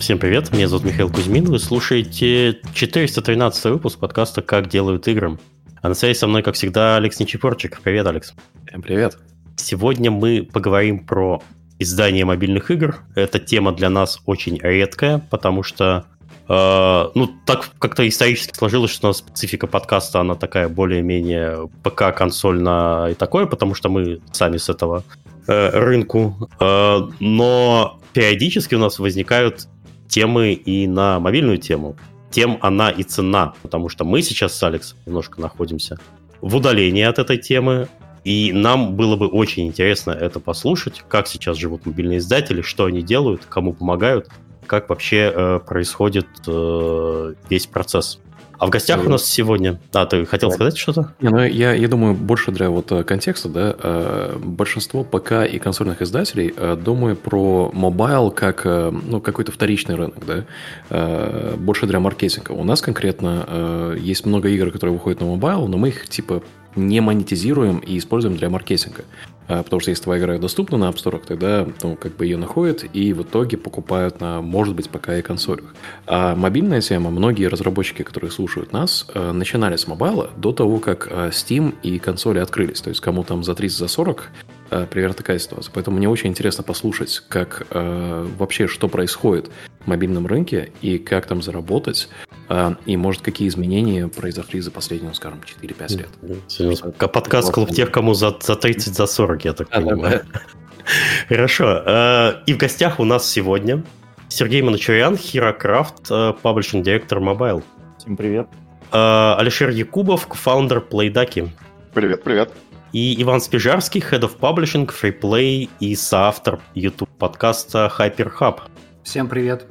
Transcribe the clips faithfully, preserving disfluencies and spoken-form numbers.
Всем привет, меня зовут Михаил Кузьмин, вы слушаете четыреста тринадцатый выпуск подкаста «Как делают игры». А на связи со мной, как всегда, Алекс Нечипорчик. Привет, Алекс. Всем привет. Сегодня мы поговорим про издание мобильных игр. Эта тема для нас очень редкая, потому что э, ну, так как-то исторически сложилось, что у нас специфика подкаста, она такая более-менее ПК-консольная и такое, потому что мы сами с этого э, рынку. Э, но периодически у нас возникают темы и на мобильную тему. Тем она и цена, потому что мы сейчас с Алексом немножко находимся в удалении от этой темы, и нам было бы очень интересно это послушать, как сейчас живут мобильные издатели, что они делают, кому помогают, как вообще э, происходит э, весь процесс. А в гостях у нас сегодня... А, ты хотел сказать что-то? Не, ну, я, я думаю, больше для вот контекста, да, э, большинство ПК и консольных издателей э, думают про мобайл как э, ну, какой-то вторичный рынок, да, э, больше для маркетинга. У нас конкретно э, есть много игр, которые выходят на мобайл, но мы их типа не монетизируем и используем для маркетинга. Потому что если твоя игра доступна на App Store, тогда ну, как бы ее находят и в итоге покупают на, может быть, ПК и консолях. А мобильная тема, многие разработчики, которые слушают нас, начинали с мобайла до того, как Steam и консоли открылись. То есть кому там за тридцать, за сорок, примерно такая ситуация. Поэтому мне очень интересно послушать, как вообще, что происходит в мобильном рынке и как там заработать. И, может, какие изменения произошли за последние, скажем, четыре-пять лет. Подкаст клуб тех, кому за, за тридцать, за сорок, я так а, понимаю. Да, да. Хорошо. И в гостях у нас сегодня Сергей Манучарян, HeroCraft, паблишинг директор Mobile. Всем привет. Алишер Якубов, кофаундер PlayDucky. Привет, привет. И Иван Спижарский, Head of Publishing, FreePlay и соавтор YouTube подкаста HyperHub. Всем привет.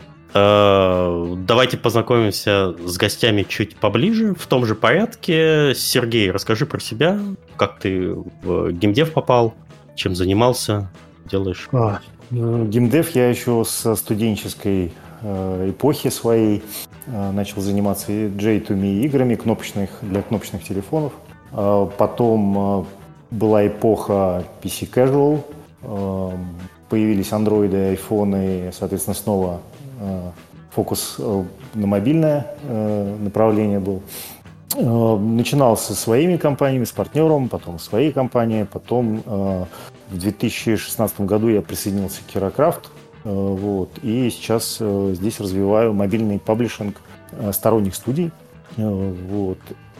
Давайте познакомимся с гостями чуть поближе, в том же порядке. Сергей, расскажи про себя, как ты в геймдев попал, чем занимался, делаешь? А, геймдев я еще со студенческой э, эпохи своей э, начал заниматься джей ту ми играми кнопочных, для кнопочных телефонов. Э, потом э, была эпоха пи си Casual, э, появились андроиды, айфоны, соответственно, снова фокус на мобильное направление был. Начинал со своими компаниями, с партнером, потом своей компанией, потом в две тысячи шестнадцатом году я присоединился к HeroCraft, вот, и сейчас здесь развиваю мобильный паблишинг сторонних студий. Вот,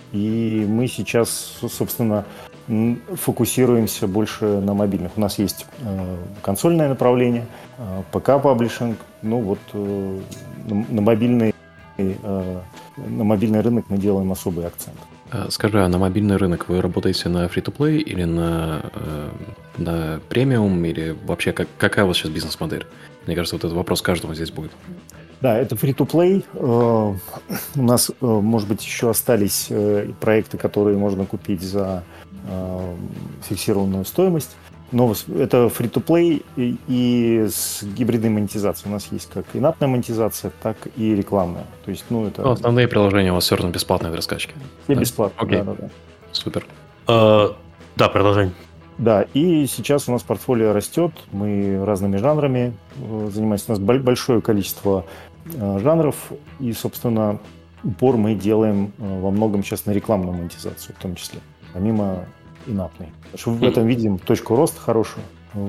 и мы сейчас, собственно, фокусируемся больше на мобильных. У нас есть э, консольное направление, э, ПК-паблишинг. Ну вот э, на, на, мобильный, э, на мобильный рынок мы делаем особый акцент. Скажи, а на мобильный рынок вы работаете на free-to-play или на, э, на премиум, или вообще как, какая у вас сейчас бизнес-модель? Мне кажется, вот этот вопрос каждому здесь будет. Да, это free-to-play. У нас, может быть, еще остались проекты, которые можно купить за фиксированную стоимость. Но это free-to-play и, и с гибридной монетизацией. У нас есть как инапная монетизация, так и рекламная. То есть, ну, это... Ну, основные приложения у вас все равно бесплатные в раскачке. Все да? бесплатно, Окей. да, да, да. Супер. Uh, да, продолжай. Да, и сейчас у нас портфолио растет, мы разными жанрами занимаемся. У нас большое количество жанров, и, собственно, упор мы делаем во многом сейчас на рекламную монетизацию, в том числе, помимо инапной. Потому что в этом видим точку роста хорошую.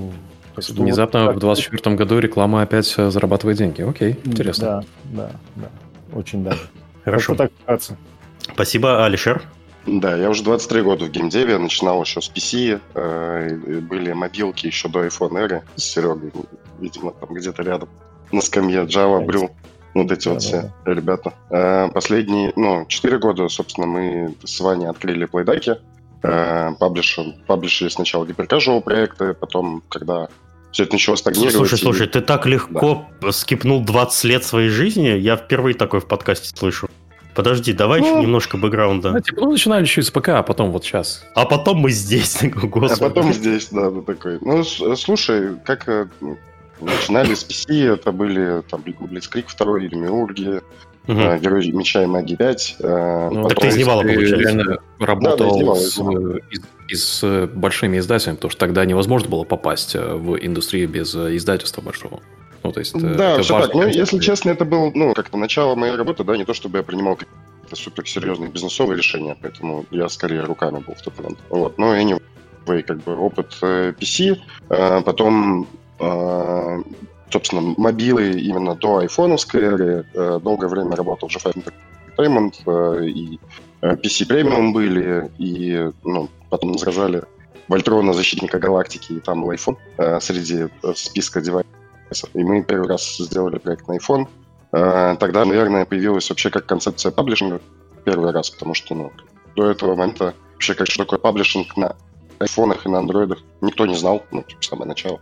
Внезапно вот, в двадцать четвёртом году реклама опять зарабатывает деньги. Окей, интересно. Да, да, да, очень даже. Хорошо. Так вкратце. Спасибо, Алишер. Да, я уже двадцать три года в геймдеве, начинал еще с пи си, э, были мобилки еще до iPhone эры с Серегой, видимо, там где-то рядом, на скамье Java, Brew, вот эти да, вот да, все да. ребята. Э, последние, ну, четыре года, собственно, мы с Ваней открыли PlayDucky, э, паблишер, паблишили сначала гиперкажуал проекты, потом, когда все это начало стагнировать... Слушай, слушай, и... ты так легко да. скипнул двадцать лет своей жизни, я впервые такое в подкасте слышу. Подожди, давай ну, еще немножко бэкграунда. Ну, типа, ну, начинали чуть с ПК, а потом вот сейчас. А потом мы здесь, господи. А потом здесь, да, да, такой. Ну, слушай, как начинали с пи си, это были там Blitzkrieg два, Демиурги, угу. Герои Меча и Магии пять. Ну, так ты из Невала, получается. Реально работал да, да, с, из, из, с большими издателями, потому что тогда невозможно было попасть в индустрию без издательства большого. Ну, то есть, да, все так. Ну, если честно, это было, ну, как-то начало моей работы, да, не то чтобы я принимал какие-то суперсерьезные бизнесовые решения, поэтому я скорее руками был в тот момент. Вот. Но anyway, как бы опыт пи си, потом, собственно, мобилы именно до айфоновской эры, долгое время работал в джи файв Entertainment, и пи си Premium были, и, ну, потом возражали Вольтрона, Защитника Галактики, и там iPhone среди списка девайсов. И мы первый раз сделали проект на iPhone. Тогда, наверное, появилась вообще как концепция паблишинга первый раз, потому что, ну, до этого момента вообще как что такое паблишинг на айфонах и на андроидах никто не знал, ну, типа, с самого начала.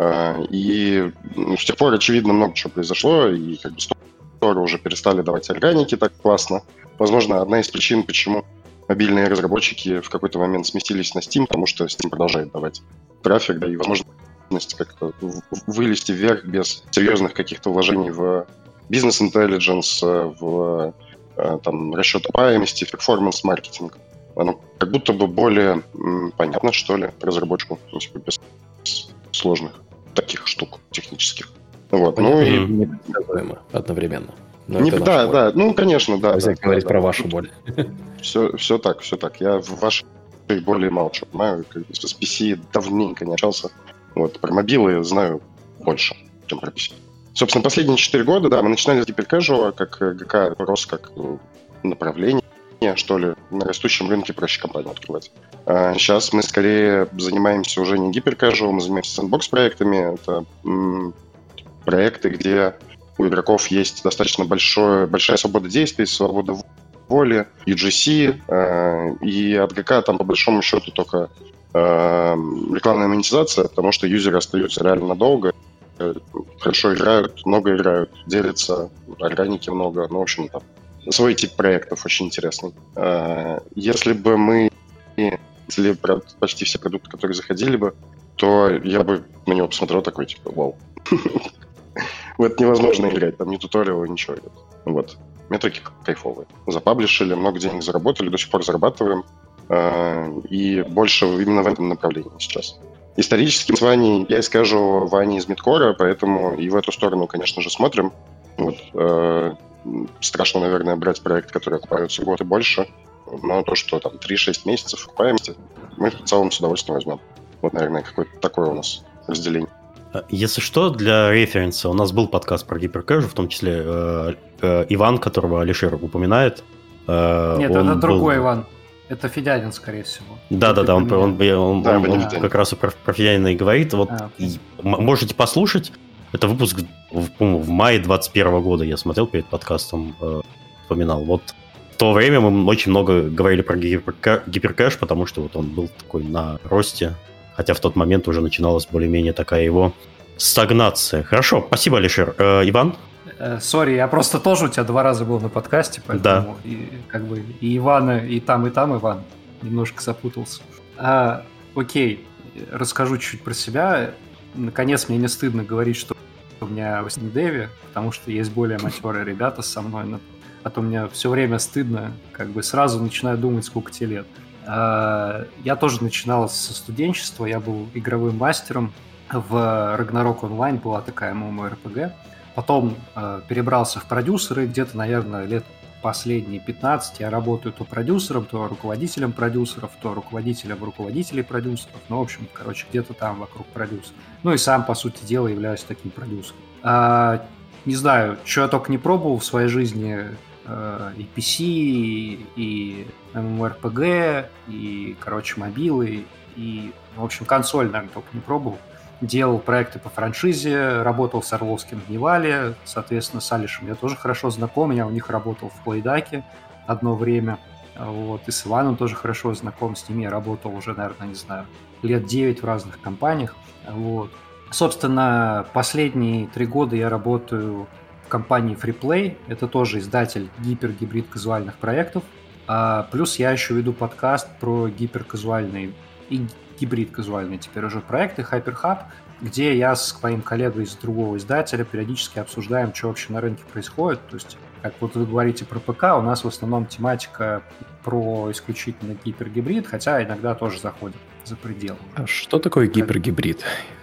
И ну, с тех пор, очевидно, много чего произошло, и как бы сторы уже перестали давать органики так классно. Возможно, одна из причин, почему мобильные разработчики в какой-то момент сместились на Steam, потому что Steam продолжает давать трафик, да, и возможность как-то вылезти вверх без серьезных каких-то вложений в бизнес-интеллигенс, в там, расчет окупаемости, перформанс-маркетинг. Оно как будто бы более м, понятно, что ли, разработчику, ну, типа, без сложных таких штук технических. Вот. Ну, и... Непредсказуемо одновременно. Не, да, боль. да, ну, конечно, да. Нельзя да, говорить да, про да. вашу боль. Все, все так, все так. Я в вашей боли мало что понимаю. С пи си давненько не общался. Вот, про мобилы знаю больше, чем про пи си. Собственно, последние четыре года, да, мы начинали с гиперкэжуала, как ГК рос как направление, что ли, на растущем рынке проще компанию открывать. А сейчас мы скорее занимаемся уже не гиперкэжуалом, мы занимаемся сэндбокс-проектами. Это м- проекты, где у игроков есть достаточно большое, большая свобода действий, свобода воли, ю джи си, э, и от ГК там по большому счету только э, рекламная монетизация, потому что юзеры остаются реально надолго, э, хорошо играют, много играют, делятся, органики много, ну, в общем, там свой тип проектов очень интересный. Э, если бы мы если почти все продукты, которые заходили бы, то я бы на него посмотрел такой, типа, вау. В это невозможно играть, там ни туториала, ничего. Вот. Метрики кайфовые. Запаблишили, много денег заработали, до сих пор зарабатываем. И больше именно в этом направлении сейчас. Исторически с Ваней, я и скажу, Ваня из Мидкора, поэтому и в эту сторону, конечно же, смотрим. Вот. Страшно, наверное, брать проект, который окупается год и больше, но то, что там три-шесть месяцев окупаемости, мы в целом с удовольствием возьмем. Вот, наверное, какое-то такое у нас разделение. Если что, для референса, у нас был подкаст про гиперкэжу, в том числе э, э, Иван, которого Алишер упоминает. Э, Нет, это другой был... Иван. Это Федянин, скорее всего. Да-да-да, он, он, он, он, да, он, он как раз про, про Федянина и говорит. Вот, а, и, можете послушать. Это выпуск в, в мае двадцать первого года, я смотрел перед подкастом, э, вспоминал. Вот в то время мы очень много говорили про гиперкэш, гиперкэш, потому что вот он был такой на росте. Хотя в тот момент уже начиналась более-менее такая его стагнация. Хорошо, спасибо, Алишер. Э, Иван? Сори, я просто тоже у тебя два раза был на подкасте, поэтому да. и, как бы, и Ивана, и там, и там Иван. Немножко запутался. А, окей, расскажу чуть-чуть про себя. Наконец, мне не стыдно говорить, что у меня в Геймдеве, потому что есть более матерые ребята со мной, а то мне все время стыдно, как бы сразу начинаю думать, сколько тебе лет. Я тоже начинал со студенчества, я был игровым мастером в Ragnarok Online, была такая MMORPG. Потом э, перебрался в продюсеры, где-то, наверное, лет последние пятнадцать я работаю то продюсером, то руководителем продюсеров, то руководителем руководителей продюсеров. Ну, в общем, короче, где-то там вокруг продюсеров. Ну и сам, по сути дела, являюсь таким продюсером. А, не знаю, что я только не пробовал в своей жизни. И пи си, и MMORPG, и, короче, мобилы, и, в общем, консоль, наверное, только не пробовал. Делал проекты по франшизе, работал с Орловским в Невале, соответственно, с Алишем я тоже хорошо знаком, я у них работал в Плейдаке одно время, вот, и с Иваном тоже хорошо знаком, с ними я работал уже, наверное, не знаю, лет девять в разных компаниях, вот. Собственно, последние три года я работаю в компании FreePlay, это тоже издатель гипер-гибрид-казуальных проектов, а, плюс я еще веду подкаст про гиперказуальные и гибрид-казуальные теперь уже проекты HyperHub, где я с моим коллегой из другого издателя периодически обсуждаем, что вообще на рынке происходит, то есть как вот вы говорите про ПК, у нас в основном тематика про исключительно гипергибрид, хотя иногда тоже заходит за пределы. А что такое гипергибрид?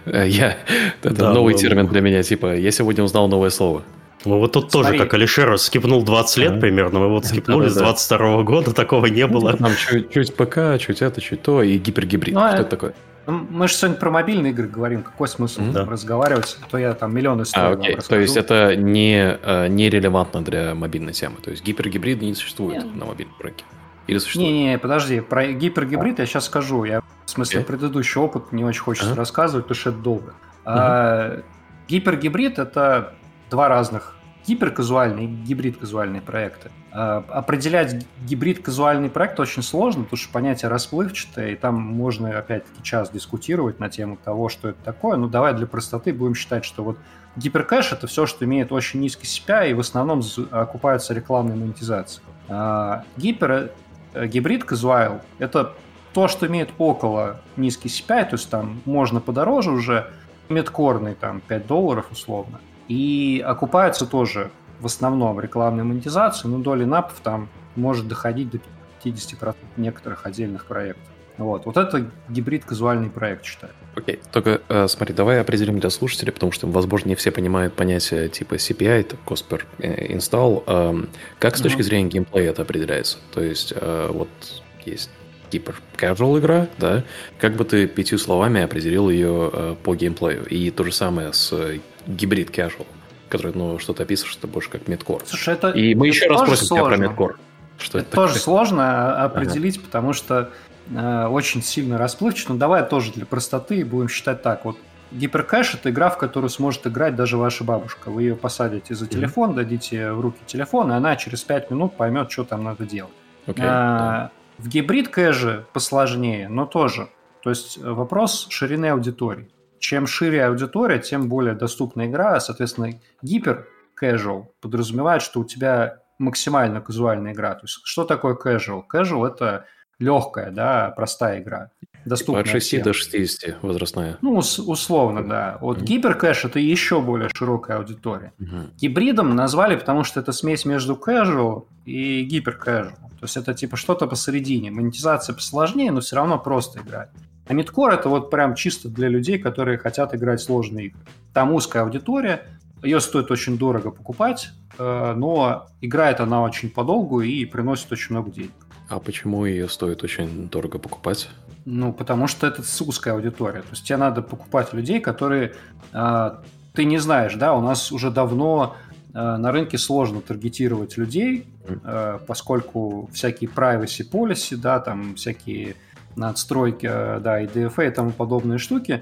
Я, это да, новый ну, термин для меня, типа, я сегодня узнал новое слово. Ну вот тут Смотри. тоже, как Алишер скипнул двадцать лет а? примерно, мы вот скипнули да, да, с двадцать второго года, такого не было. Там чуть, чуть ПК, чуть это, чуть то, и гипергибрид. Ну, что это такое? Мы же сегодня про мобильные игры говорим, какой смысл mm-hmm. там разговаривать, то я там миллион историй а, окей. вам расскажу. То есть это не, не релевантно для мобильной темы, то есть гипергибрид не существует Нет. на мобильном рынке? Или существует? Не-не, подожди, про гипергибрид я сейчас скажу, я в смысле okay. предыдущий опыт не очень хочется uh-huh. рассказывать, потому что это долго. Uh-huh. А, гипергибрид — это два разных, гиперказуальные и гибрид-казуальные проекты. А, определять гибрид-казуальный проект очень сложно, потому что понятие расплывчатое, и там можно опять-таки час дискутировать на тему того, что это такое. Ну, давай для простоты будем считать, что вот гиперкэш — это все, что имеет очень низкий си пи ай и в основном окупается рекламной монетизацией. А, гипер гибрид казуал — это то, что имеет около низкий си пи ай, то есть там можно подороже уже, мидкорный там пять долларов условно, и окупается тоже в основном рекламной монетизацией, но доля напов там может доходить до пятьдесят процентов некоторых отдельных проектов. Вот, вот это гибрид-казуальный проект, считаю. Окей, okay. Только э, смотри, давай определим для слушателей, потому что, возможно, не все понимают понятие типа си пи ай, cost per install. Э, как с точки mm-hmm. зрения геймплея это определяется? То есть, э, вот есть гипер-casual игра, да? Как бы ты пятью словами определил ее э, по геймплею? И то же самое с э, гибрид-casual, который, ну, что ты описываешь, это больше как мидкор. Слушай, это И мы это еще раз спросим сложно. тебя про мидкор. Что это, это тоже сложно определить, ага. потому что э, очень сильно расплывчато. Но давай тоже для простоты будем считать так. Вот гиперкэш — это игра, в которую сможет играть даже ваша бабушка. Вы ее посадите за телефон, mm-hmm. дадите в руки телефон, и она через пять минут поймет, что там надо делать. Okay, а, yeah. В гибрид-кэше посложнее, но тоже. То есть вопрос ширины аудитории. Чем шире аудитория, тем более доступна игра. Соответственно, гипер-casual подразумевает, что у тебя максимально казуальная игра. То есть что такое casual? Casual — это легкая, да, простая игра. Доступная от шести до шестидесяти возрастная. Ну, условно, да. Вот mm-hmm. гиперкэш — это еще более широкая аудитория. Mm-hmm. Гибридом назвали, потому что это смесь между casual и гиперкэжуал. То есть это типа что-то посередине. Монетизация посложнее, но все равно просто играть. А мидкор — это вот прям чисто для людей, которые хотят играть сложные игры. Там узкая аудитория, ее стоит очень дорого покупать, но играет она очень подолгу и приносит очень много денег. А почему ее стоит очень дорого покупать? Ну, потому что это узкая аудитория. То есть тебе надо покупать людей, которые э, ты не знаешь, да, у нас уже давно э, на рынке сложно таргетировать людей, э, поскольку всякие privacy policy, да, там всякие надстройки, э, да, и ди эф эй и тому подобные штуки,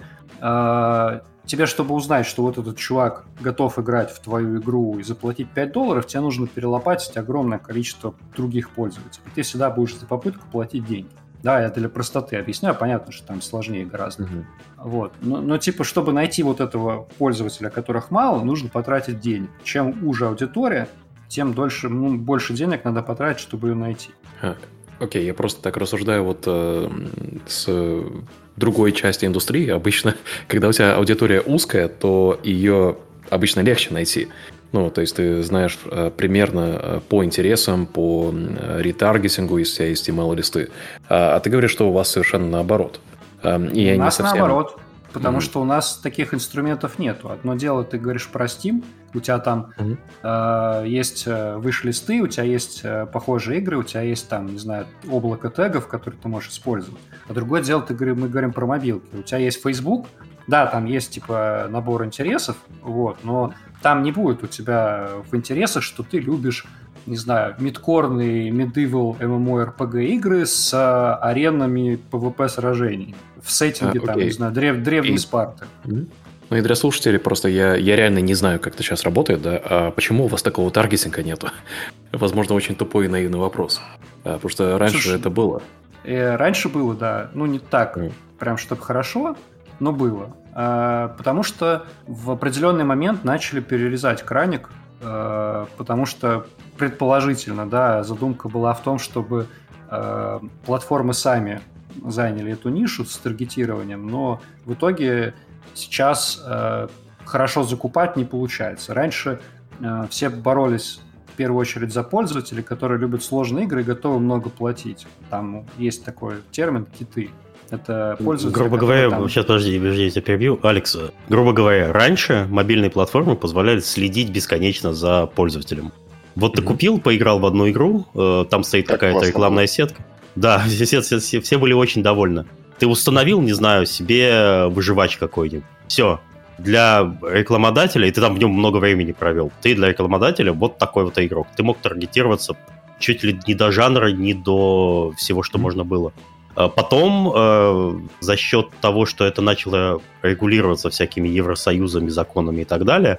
э, тебе, чтобы узнать, что вот этот чувак готов играть в твою игру и заплатить пять долларов, тебе нужно перелопатить огромное количество других пользователей. Ты всегда будешь за попытку платить деньги. Да, я для простоты объясняю, понятно, что там сложнее гораздо. Uh-huh. Вот. Но, но типа, чтобы найти вот этого пользователя, которых мало, нужно потратить денег. Чем уже аудитория, тем дольше, ну, больше денег надо потратить, чтобы ее найти. Окей, okay, я просто так рассуждаю вот э, с другой части индустрии. Обычно, когда у тебя аудитория узкая, то ее обычно легче найти. Ну, то есть ты знаешь э, примерно э, по интересам, по э, ретаргетингу, если у тебя есть email-листы. А, а ты говоришь, что у вас совершенно наоборот. Э, и у нас совсем... наоборот, потому mm-hmm. что у нас таких инструментов нету. Одно дело, ты говоришь про Steam, у тебя там mm-hmm. э, есть виш-листы, у тебя есть э, похожие игры, у тебя есть там, не знаю, облако тегов, которые ты можешь использовать. А другое дело, ты, мы говорим про мобилки. У тебя есть Facebook, да, там есть типа набор интересов, вот, но там не будет у тебя в интересах, что ты любишь, не знаю, мидкорные medieval MMORPG игры с а, аренами пи ви пи-сражений в сеттинге, а, там, не знаю, древ, древней и... Спарты. Mm-hmm. Ну и для слушателей просто я, я реально не знаю, как это сейчас работает, да, а почему у вас такого таргетинга нету? Возможно, очень тупой и наивный вопрос. А, потому что раньше Слушай, это было. Э, раньше было, да. Ну, не так, mm. прям чтобы хорошо, но было. А, потому что в определенный момент начали перерезать краник, а, потому что предположительно, да, задумка была в том, чтобы а, платформы сами заняли эту нишу с таргетированием, но в итоге сейчас а, хорошо закупать не получается. Раньше а, все боролись в первую очередь за пользователей, которые любят сложные игры и готовы много платить. Там есть такой термин «киты». Это пользователи, грубо говоря, там... сейчас, подожди, подожди, я тебя перебью. Алекс, грубо говоря, раньше мобильные платформы позволяли следить бесконечно за пользователем. Вот mm-hmm. ты купил, поиграл в одну игру, э, там стоит так какая-то рекламная сетка. Да, все, все, все, все были очень довольны. Ты установил, не знаю, себе выживач какой-нибудь. Все. Для рекламодателя, и ты там в нем много времени провел, ты для рекламодателя вот такой вот игрок. Ты мог таргетироваться чуть ли не до жанра, не до всего, что mm-hmm. можно было. Потом, э, за счет того, что это начало регулироваться всякими Евросоюзами, законами и так далее,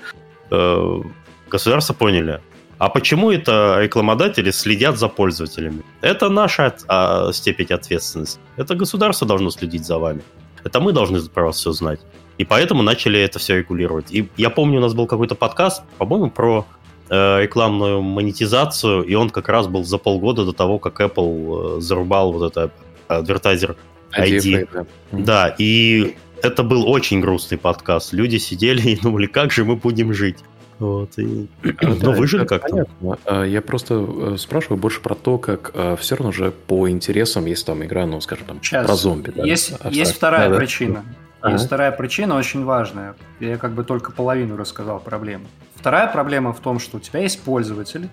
э, государства поняли, а почему это рекламодатели следят за пользователями? Это наша от, а, степень ответственности. Это государство должно следить за вами. Это мы должны про вас все знать. И поэтому начали это все регулировать. И я помню, у нас был какой-то подкаст, по-моему, про э, рекламную монетизацию, и он как раз был за полгода до того, как Apple э, зарубал вот это Advertiser ай ди. ай ди. Да. да, и это был очень грустный подкаст. Люди сидели и думали, как же мы будем жить. Вот, и... да, Но выжили как-то. Понятно. Я просто спрашиваю больше про то, как все равно же по интересам, если там игра, ну, скажем, там, Сейчас. про зомби. Да, есть, есть вторая да, причина. Да. Есть ага. вторая причина, очень важная. Я как бы только половину рассказал проблему. Вторая проблема в том, что у тебя есть пользователь,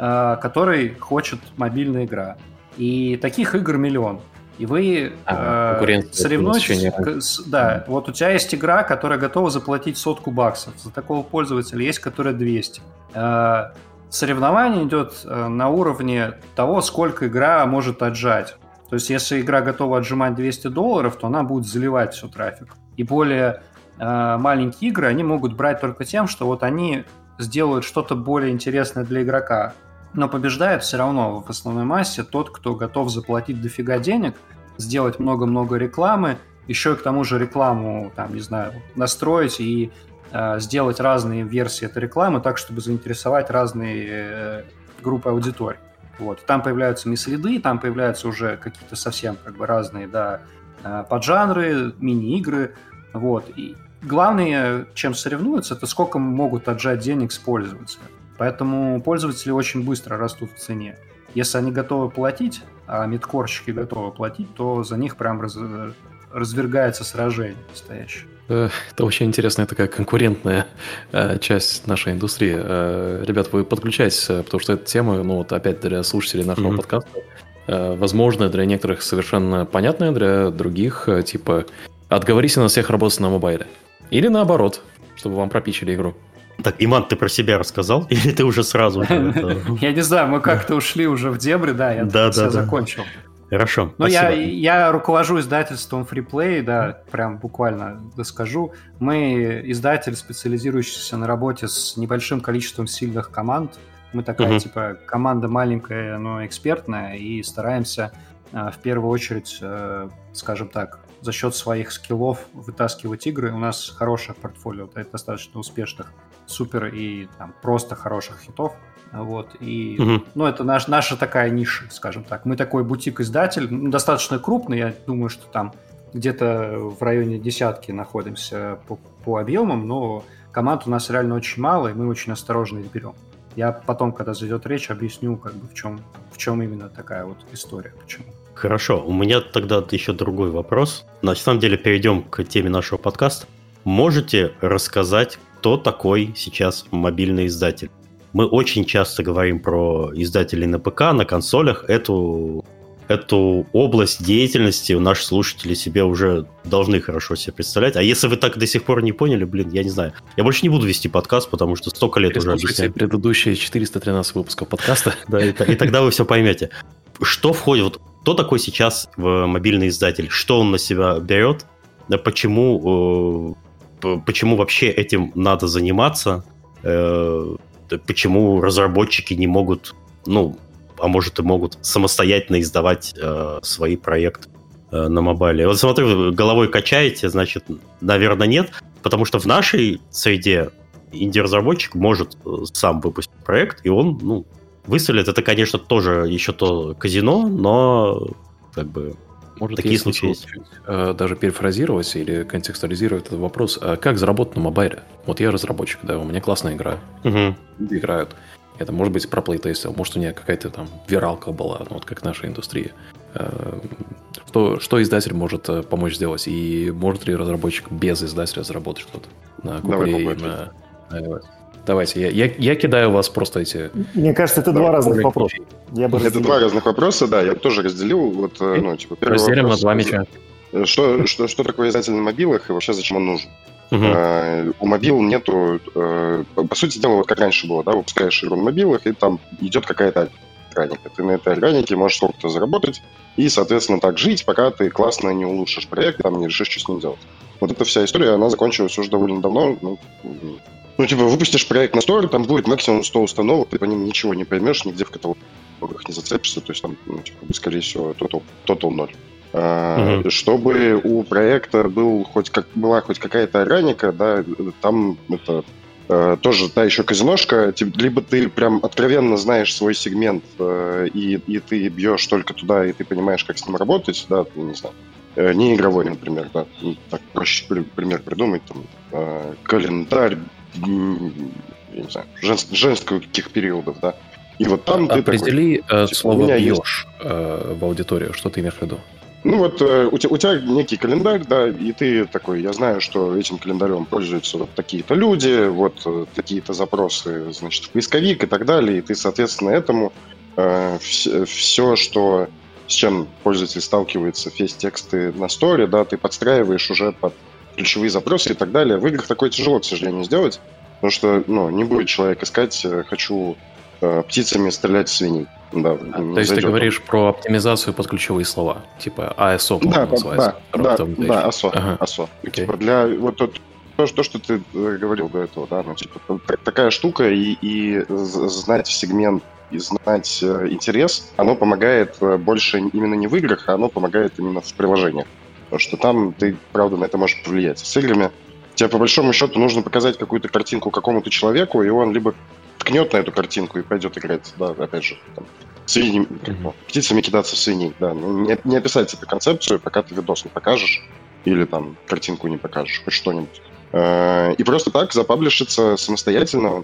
который хочет мобильная игра. И таких игр миллион. И вы а, э, соревнуетесь. Да, вот у тебя есть игра, которая готова заплатить сотку баксов. За такого пользователя есть, которая двести. Э, соревнование идет э, на уровне того, сколько игра может отжать. То есть, если игра готова отжимать двести долларов, то она будет заливать все трафик. И более э, маленькие игры, они могут брать только тем, что вот они сделают что-то более интересное для игрока. Но побеждает все равно в основной массе тот, кто готов заплатить дофига денег, сделать много-много рекламы, еще и к тому же рекламу, там, не знаю, настроить и э, сделать разные версии этой рекламы так, чтобы заинтересовать разные э, группы аудитории. Вот. Там появляются мислиды, там появляются уже какие-то совсем как бы разные, да, э, поджанры, мини-игры. Вот. И главное, чем соревнуются, это сколько могут отжать денег с пользователя. Поэтому пользователи очень быстро растут в цене. Если они готовы платить, а мидкорщики готовы платить, то за них прям раз, развергается сражение настоящее. Это очень интересная такая конкурентная э, часть нашей индустрии. Э, ребят, вы подключайтесь, потому что эта тема, ну вот опять для слушателей нашего mm-hmm. подкаста, э, возможно, для некоторых совершенно понятная, для других, э, типа, отговорись на всех работать на мобайле. Или наоборот, чтобы вам пропичили игру. Так, Иман, ты про себя рассказал? Или ты уже сразу? Я не знаю, мы как-то ушли уже в дебри, да, я все закончил. Хорошо, ну, я, я руковожу издательством FreePlay, да, прям буквально доскажу. Мы издатель, специализирующийся на работе с небольшим количеством сильных команд. Мы такая, uh-huh. типа, команда маленькая, но экспертная, и стараемся в первую очередь, скажем так, за счет своих скиллов вытаскивать игры. У нас хорошее портфолио, достаточно успешных супер и там, просто хороших хитов. Вот, и, угу. ну, это наш, наша такая ниша, скажем так. Мы такой бутик-издатель, ну, достаточно крупный, я думаю, что там где-то в районе десятки находимся по, по объемам, но команд у нас реально очень мало, и мы очень осторожно их берем. Я потом, когда зайдет речь, объясню, как бы, в чем, в чем именно такая вот история, почему. Хорошо, у меня тогда еще другой вопрос. На самом деле, перейдем к теме нашего подкаста. Можете рассказать, кто такой сейчас мобильный издатель? Мы очень часто говорим про издателей на ПК, на консолях. Эту, эту область деятельности наши слушатели себе уже должны хорошо себе представлять. А если вы так до сих пор не поняли, блин, я не знаю. Я больше не буду вести подкаст, потому что столько лет уже объясняю. Предыдущие четыреста тринадцать выпусков подкаста. Да, и тогда вы все поймете. Что входит... Кто такой сейчас мобильный издатель? Что он на себя берет? Почему, почему вообще этим надо заниматься? Почему разработчики не могут, ну, а может и могут самостоятельно издавать свои проекты на мобайле? Вот смотрю, головой качаете, значит, наверное, нет. Потому что в нашей среде инди-разработчик может сам выпустить проект, и он, ну, выстрелит. Это, конечно, тоже еще то казино, но как бы может, такие случаи есть. Э, даже перефразировать или контекстуализировать этот вопрос. А как заработать на мобайле? Вот я разработчик, да, у меня классная игра. Угу. Люди играют. Это может быть про плейтестил, может у нее какая-то там виралка была, ну, вот как наша индустрия. Что, что издатель может помочь сделать? И может ли разработчик без издателя заработать что-то на Купле и на, на iOS? Давайте, я, я, я кидаю вас просто эти... Мне кажется, это да, два разных вопроса. Я бы это разделил. Два разных вопроса, да, я тоже разделил. Вот, ну, типа, разделим вопрос, на два мяча. Что, что, что такое издатель на мобилах и вообще зачем он нужен? Uh-huh. Uh, у мобил нету... Uh, по сути дела, вот как раньше было, да, выпускаешь игру на мобилах, и там идет какая-то органика. Ты на этой органике можешь сколько-то заработать и, соответственно, так жить, пока ты классно не улучшишь проект, там не решишь, что с ним делать. Вот эта вся история, она закончилась уже довольно давно. Ну, ну типа, выпустишь проект на Store, там будет максимум сто установок, ты по ним ничего не поймешь, нигде в каталогах не зацепишься, то есть там, ну, типа, скорее всего, total, total ноль. Uh-huh. Uh, чтобы у проекта был хоть как, была хоть какая-то органика, да, там это uh, тоже та еще казиношка, либо ты прям откровенно знаешь свой сегмент, uh, и, и ты бьешь только туда, и ты понимаешь, как с ним работать, да, не знаю, uh, не игровой, например, да, так проще пример придумать, там, uh, календарь, я не знаю, женск, женских периодов, да, и вот там а, ты определи такой, типа, слово «бьешь» есть... uh, в аудиторию, что ты имеешь в виду? Ну вот э, у, тебя, у тебя некий календарь, да, и ты такой, я знаю, что этим календарем пользуются вот такие-то люди, вот э, такие-то запросы, значит, в поисковик и так далее, и ты, соответственно, этому э, вс- все, что, с чем пользователь сталкивается, весь тексты на сторе, да, ты подстраиваешь уже под ключевые запросы и так далее. В играх такое тяжело, к сожалению, сделать, потому что, ну, не будет человек искать «хочу э, птицами стрелять в свиней». Да, то есть ты говоришь он. Про оптимизацию под ключевые слова, типа эй эс о, да, называется. Да, да, да, эй эс о, ага. эй эс о. Okay. Типа для вот то, то, что ты говорил до этого, да, ну, типа, такая штука, и, и знать сегмент, и знать интерес, оно помогает больше именно не в играх, а оно помогает именно в приложениях. Потому что там ты, правда, на это можешь повлиять. С играми тебе, по большому счету, нужно показать какую-то картинку какому-то человеку, и он либо ткнет на эту картинку и пойдет играть, да, опять же, там, свиньи, mm-hmm. птицами кидаться в свиней, да, ну, не, не описать эту концепцию, пока ты видос не покажешь или там картинку не покажешь, хоть что-нибудь. И просто так запаблишиться самостоятельно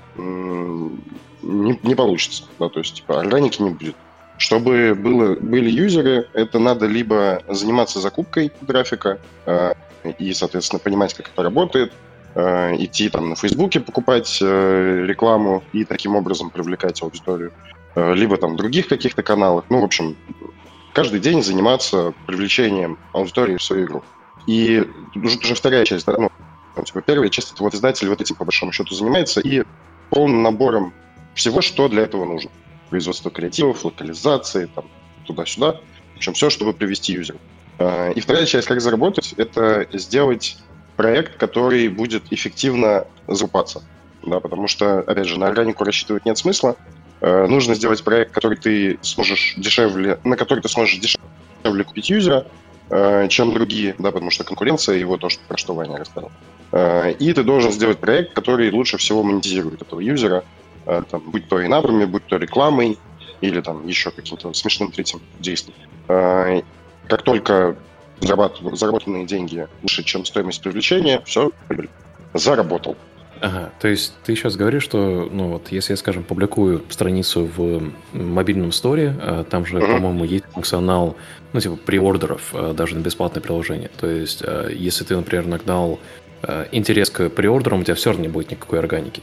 не, не получится, да, то есть, типа, органики не будет. Чтобы было, были юзеры, это надо либо заниматься закупкой трафика и, соответственно, понимать, как это работает, идти там на Фейсбуке покупать э, рекламу и таким образом привлекать аудиторию, э, либо там в других каких-то каналах. Ну, в общем, каждый день заниматься привлечением аудитории в свою игру. И уже, уже вторая часть, да, ну, типа первая часть, это вот издатель вот этим по большому счету занимается и полным набором всего, что для этого нужно. Производство креативов, локализации, там, туда-сюда. В общем, все, чтобы привести юзера. Э, и вторая часть, как заработать, это сделать проект, который будет эффективно закупаться, да, потому что, опять же, на органику рассчитывать нет смысла. Э, нужно сделать проект, который ты сможешь дешевле, на который ты сможешь дешевле купить юзера, э, чем другие, да, потому что конкуренция, его то, что, про что Ваня рассказал. Э, и ты должен сделать проект, который лучше всего монетизирует этого юзера, э, там, будь то инабрами, будь то рекламой или там еще каким-то смешным третьим действием. Э, как только заработанные деньги выше, чем стоимость привлечения, все, заработал. Ага, то есть ты сейчас говоришь, что, ну вот, если я, скажем, публикую страницу в мобильном сторе, там же, uh-huh. по-моему, есть функционал, ну, типа, преордеров даже на бесплатное приложение. То есть, если ты, например, нагнал интерес к преордерам, у тебя все равно не будет никакой органики.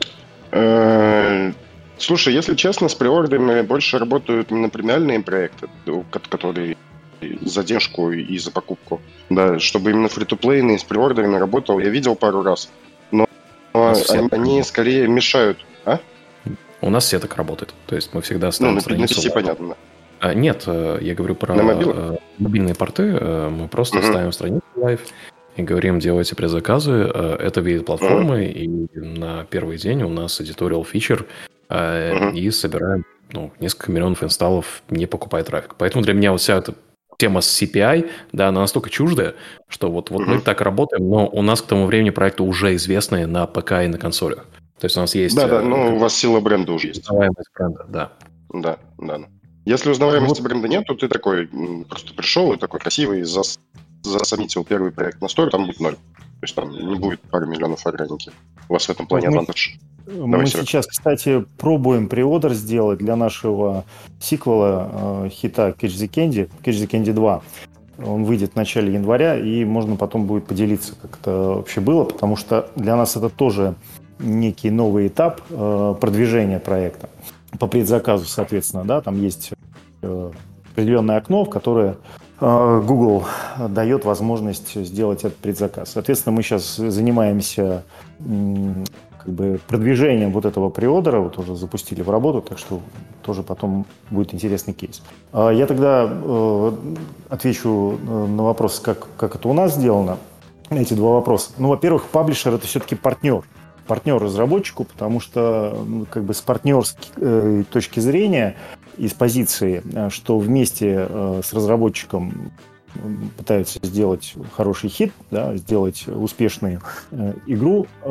Слушай, если честно, с преордерами больше работают именно премиальные проекты, которые задержку и за покупку. Да, чтобы именно фри-то-плейный с преордерами работал, я видел пару раз. Но они, они скорее мешают. А? У нас все так работает. То есть мы всегда ставим ну, страницу... на пи си понятно, да. А, нет, я говорю про на мобильные порты. Мы просто uh-huh. ставим страницу live и говорим, делайте предзаказы. Это видит платформы, uh-huh. и на первый день у нас editorial feature, uh-huh. и собираем ну, несколько миллионов инсталлов, не покупая трафик. Поэтому для меня вот вся эта тема с си пи ай, да, она настолько чуждая, что вот, вот uh-huh. мы так работаем, но у нас к тому времени проекты уже известные на ПК и на консолях. То есть у нас есть... Да, да, ну у вас сила бренда уже есть. Узнаваемость бренда, да. Да, да. Если узнаваемости вот. бренда нет, то ты такой просто пришел и такой красивый, зас... засобмитил первый проект на стор, там будет ноль. То есть там не будет пары миллионов органики. У вас в этом плане мы, адвантаж. Мы Давай, сейчас, кстати, пробуем преордер сделать для нашего сиквела э, хита Catch the Candy, Catch the Candy два. Он выйдет в начале января, и можно потом будет поделиться, как это вообще было, потому что для нас это тоже некий новый этап э, продвижения проекта. По предзаказу, соответственно, да, там есть э, определенное окно, в которое э, Google дает возможность сделать этот предзаказ. Соответственно, мы сейчас занимаемся м, как бы продвижением вот этого преордера, вот уже запустили в работу, так что тоже потом будет интересный кейс. А я тогда э, отвечу на вопрос, как, как это у нас сделано, эти два вопроса. Ну, во-первых, паблишер – это все-таки партнер. партнер разработчику, потому что ну, как бы с партнерской э, точки зрения и с позиции, что вместе э, с разработчиком пытаются сделать хороший хит, да, сделать успешную э, игру, э,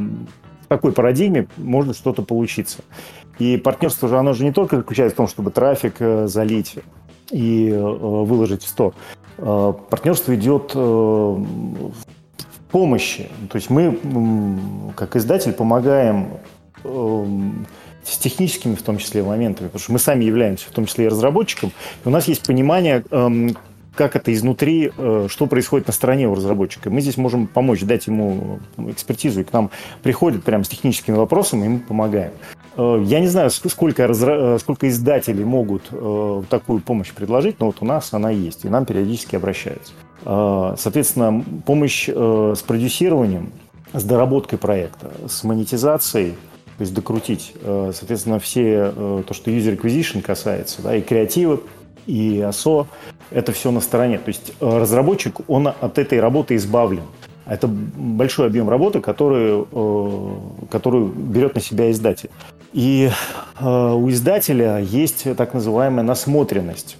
в такой парадигме можно что-то получиться. И партнерство же, оно же не только заключается в том, чтобы трафик э, залить и э, выложить в стор. Э, партнерство идет э, в помощи. То есть мы, как издатель, помогаем э, с техническими, в том числе, моментами, потому что мы сами являемся, в том числе, и разработчиком. И у нас есть понимание, э, как это изнутри, э, что происходит на стороне у разработчика. Мы здесь можем помочь, дать ему экспертизу, и к нам приходят прямо с техническими вопросами, и мы помогаем. Э, я не знаю, сколько, разра... сколько издателей могут э, такую помощь предложить, но вот у нас она есть, и нам периодически обращаются. Соответственно, помощь э, с продюсированием, с доработкой проекта, с монетизацией, то есть докрутить, э, соответственно, все э, то, что user acquisition касается, да, и креативы, и эй эс о, это все на стороне. То есть э, разработчик, он от этой работы избавлен. Это большой объем работы, который, э, которую берет на себя издатель. И э, у издателя есть так называемая насмотренность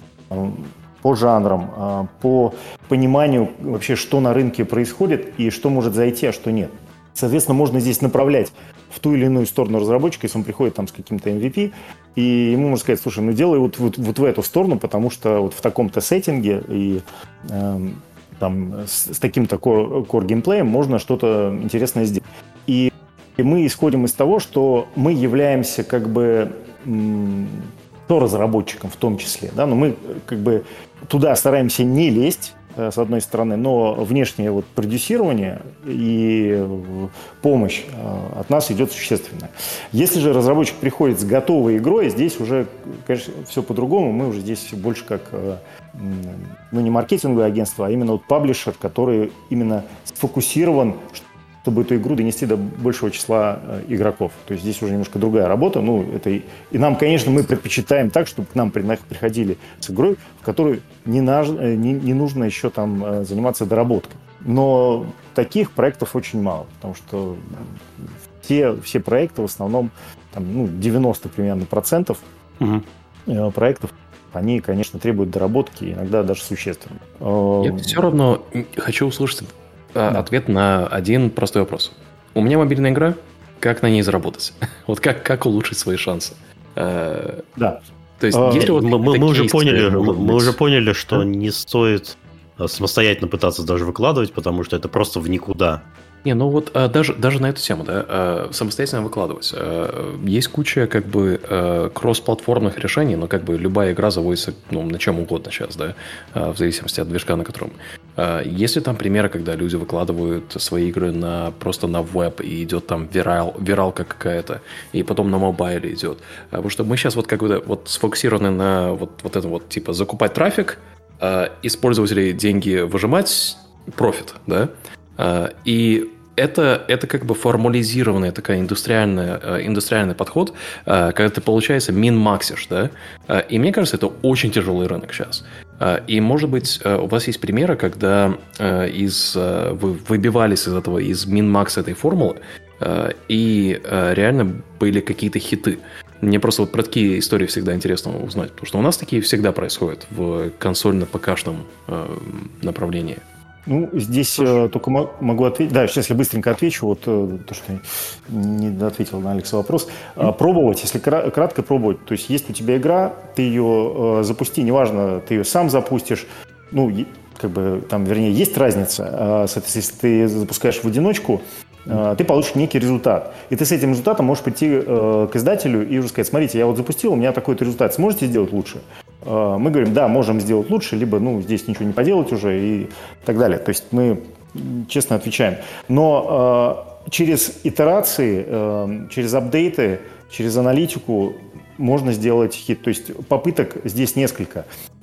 по жанрам, по пониманию вообще, что на рынке происходит и что может зайти, а что нет. Соответственно, можно здесь направлять в ту или иную сторону разработчика, если он приходит там с каким-то эм ви пи, и ему можно сказать: слушай, ну делай вот, вот, вот в эту сторону, потому что вот в таком-то сеттинге и э, там, с, с таким-то core-геймплеем можно что-то интересное сделать. И, и мы исходим из того, что мы являемся как бы... М- разработчикам в том числе, да, но мы как бы туда стараемся не лезть, с одной стороны, но внешнее вот продюсирование и помощь от нас идет существенная. Если же разработчик приходит с готовой игрой, здесь уже, конечно, все по-другому, мы уже здесь больше как, ну, не маркетинговое агентство, а именно вот паблишер, который именно сфокусирован, чтобы эту игру донести до большего числа э, игроков. То есть здесь уже немножко другая работа. Ну, это и, и нам, конечно, мы предпочитаем так, чтобы к нам приходили с игрой, в которой не, наж, не, не нужно еще там э, заниматься доработкой. Но таких проектов очень мало, потому что все, все проекты в основном, там, ну, девяносто примерно процентов угу. э, проектов, они, конечно, требуют доработки, иногда даже существенно. Я все равно хочу услышать Да. ответ на один простой вопрос. У меня мобильная игра, как на ней заработать? Вот как, как улучшить свои шансы? Да. То есть, а, если мы, вот мы, мы, уже кейсы, поняли, мы, мы уже поняли, что да? не стоит самостоятельно пытаться даже выкладывать, потому что это просто в никуда. Не, ну вот а, даже, даже на эту тему, да, а, самостоятельно выкладывать. А, есть куча как бы а, кросс-платформных решений, но как бы любая игра заводится, ну, на чем угодно сейчас, да, а, в зависимости от движка, на котором. А, есть ли там примеры, когда люди выкладывают свои игры на, просто на веб, и идет там вирал, виралка какая-то, и потом на мобайле идет? А, потому что мы сейчас вот как бы вот сфокусированы на вот, вот это вот, типа, закупать трафик, а, из пользователей деньги выжимать, профит, да? И это, это как бы формализированный такой индустриальный, индустриальный подход, когда ты, получается, мин-максишь, да? И мне кажется, это очень тяжелый рынок сейчас. И, может быть, у вас есть примеры, когда из, вы выбивались из этого, из мин-макса этой формулы, и реально были какие-то хиты. Мне просто вот про такие истории всегда интересно узнать, потому что у нас такие всегда происходят в консольно-ПК-шном направлении. Ну, здесь э, только могу ответить. Да, сейчас я быстренько отвечу. Вот э, то, что я не ответил на Алекса вопрос. А, пробовать, если кра- кратко пробовать. То есть есть у тебя игра, ты ее э, запусти, неважно, ты ее сам запустишь. Ну, как бы, там, вернее, есть разница. Соответственно, если ты запускаешь в одиночку, ты получишь некий результат. И ты с этим результатом можешь прийти к издателю и уже сказать: смотрите, я вот запустил, у меня такой-то результат, сможете сделать лучше? Мы говорим: да, можем сделать лучше, либо, ну, здесь ничего не поделать уже и так далее. То есть мы честно отвечаем. Но через итерации, через апдейты, через аналитику можно сделать хит. То есть попыток здесь несколько.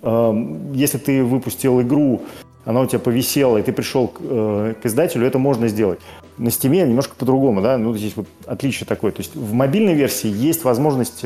Если ты выпустил игру, она у тебя повисела, и ты пришел к, к издателю, это можно сделать. На Steam немножко по-другому, да, ну здесь вот отличие такое. То есть в мобильной версии есть возможность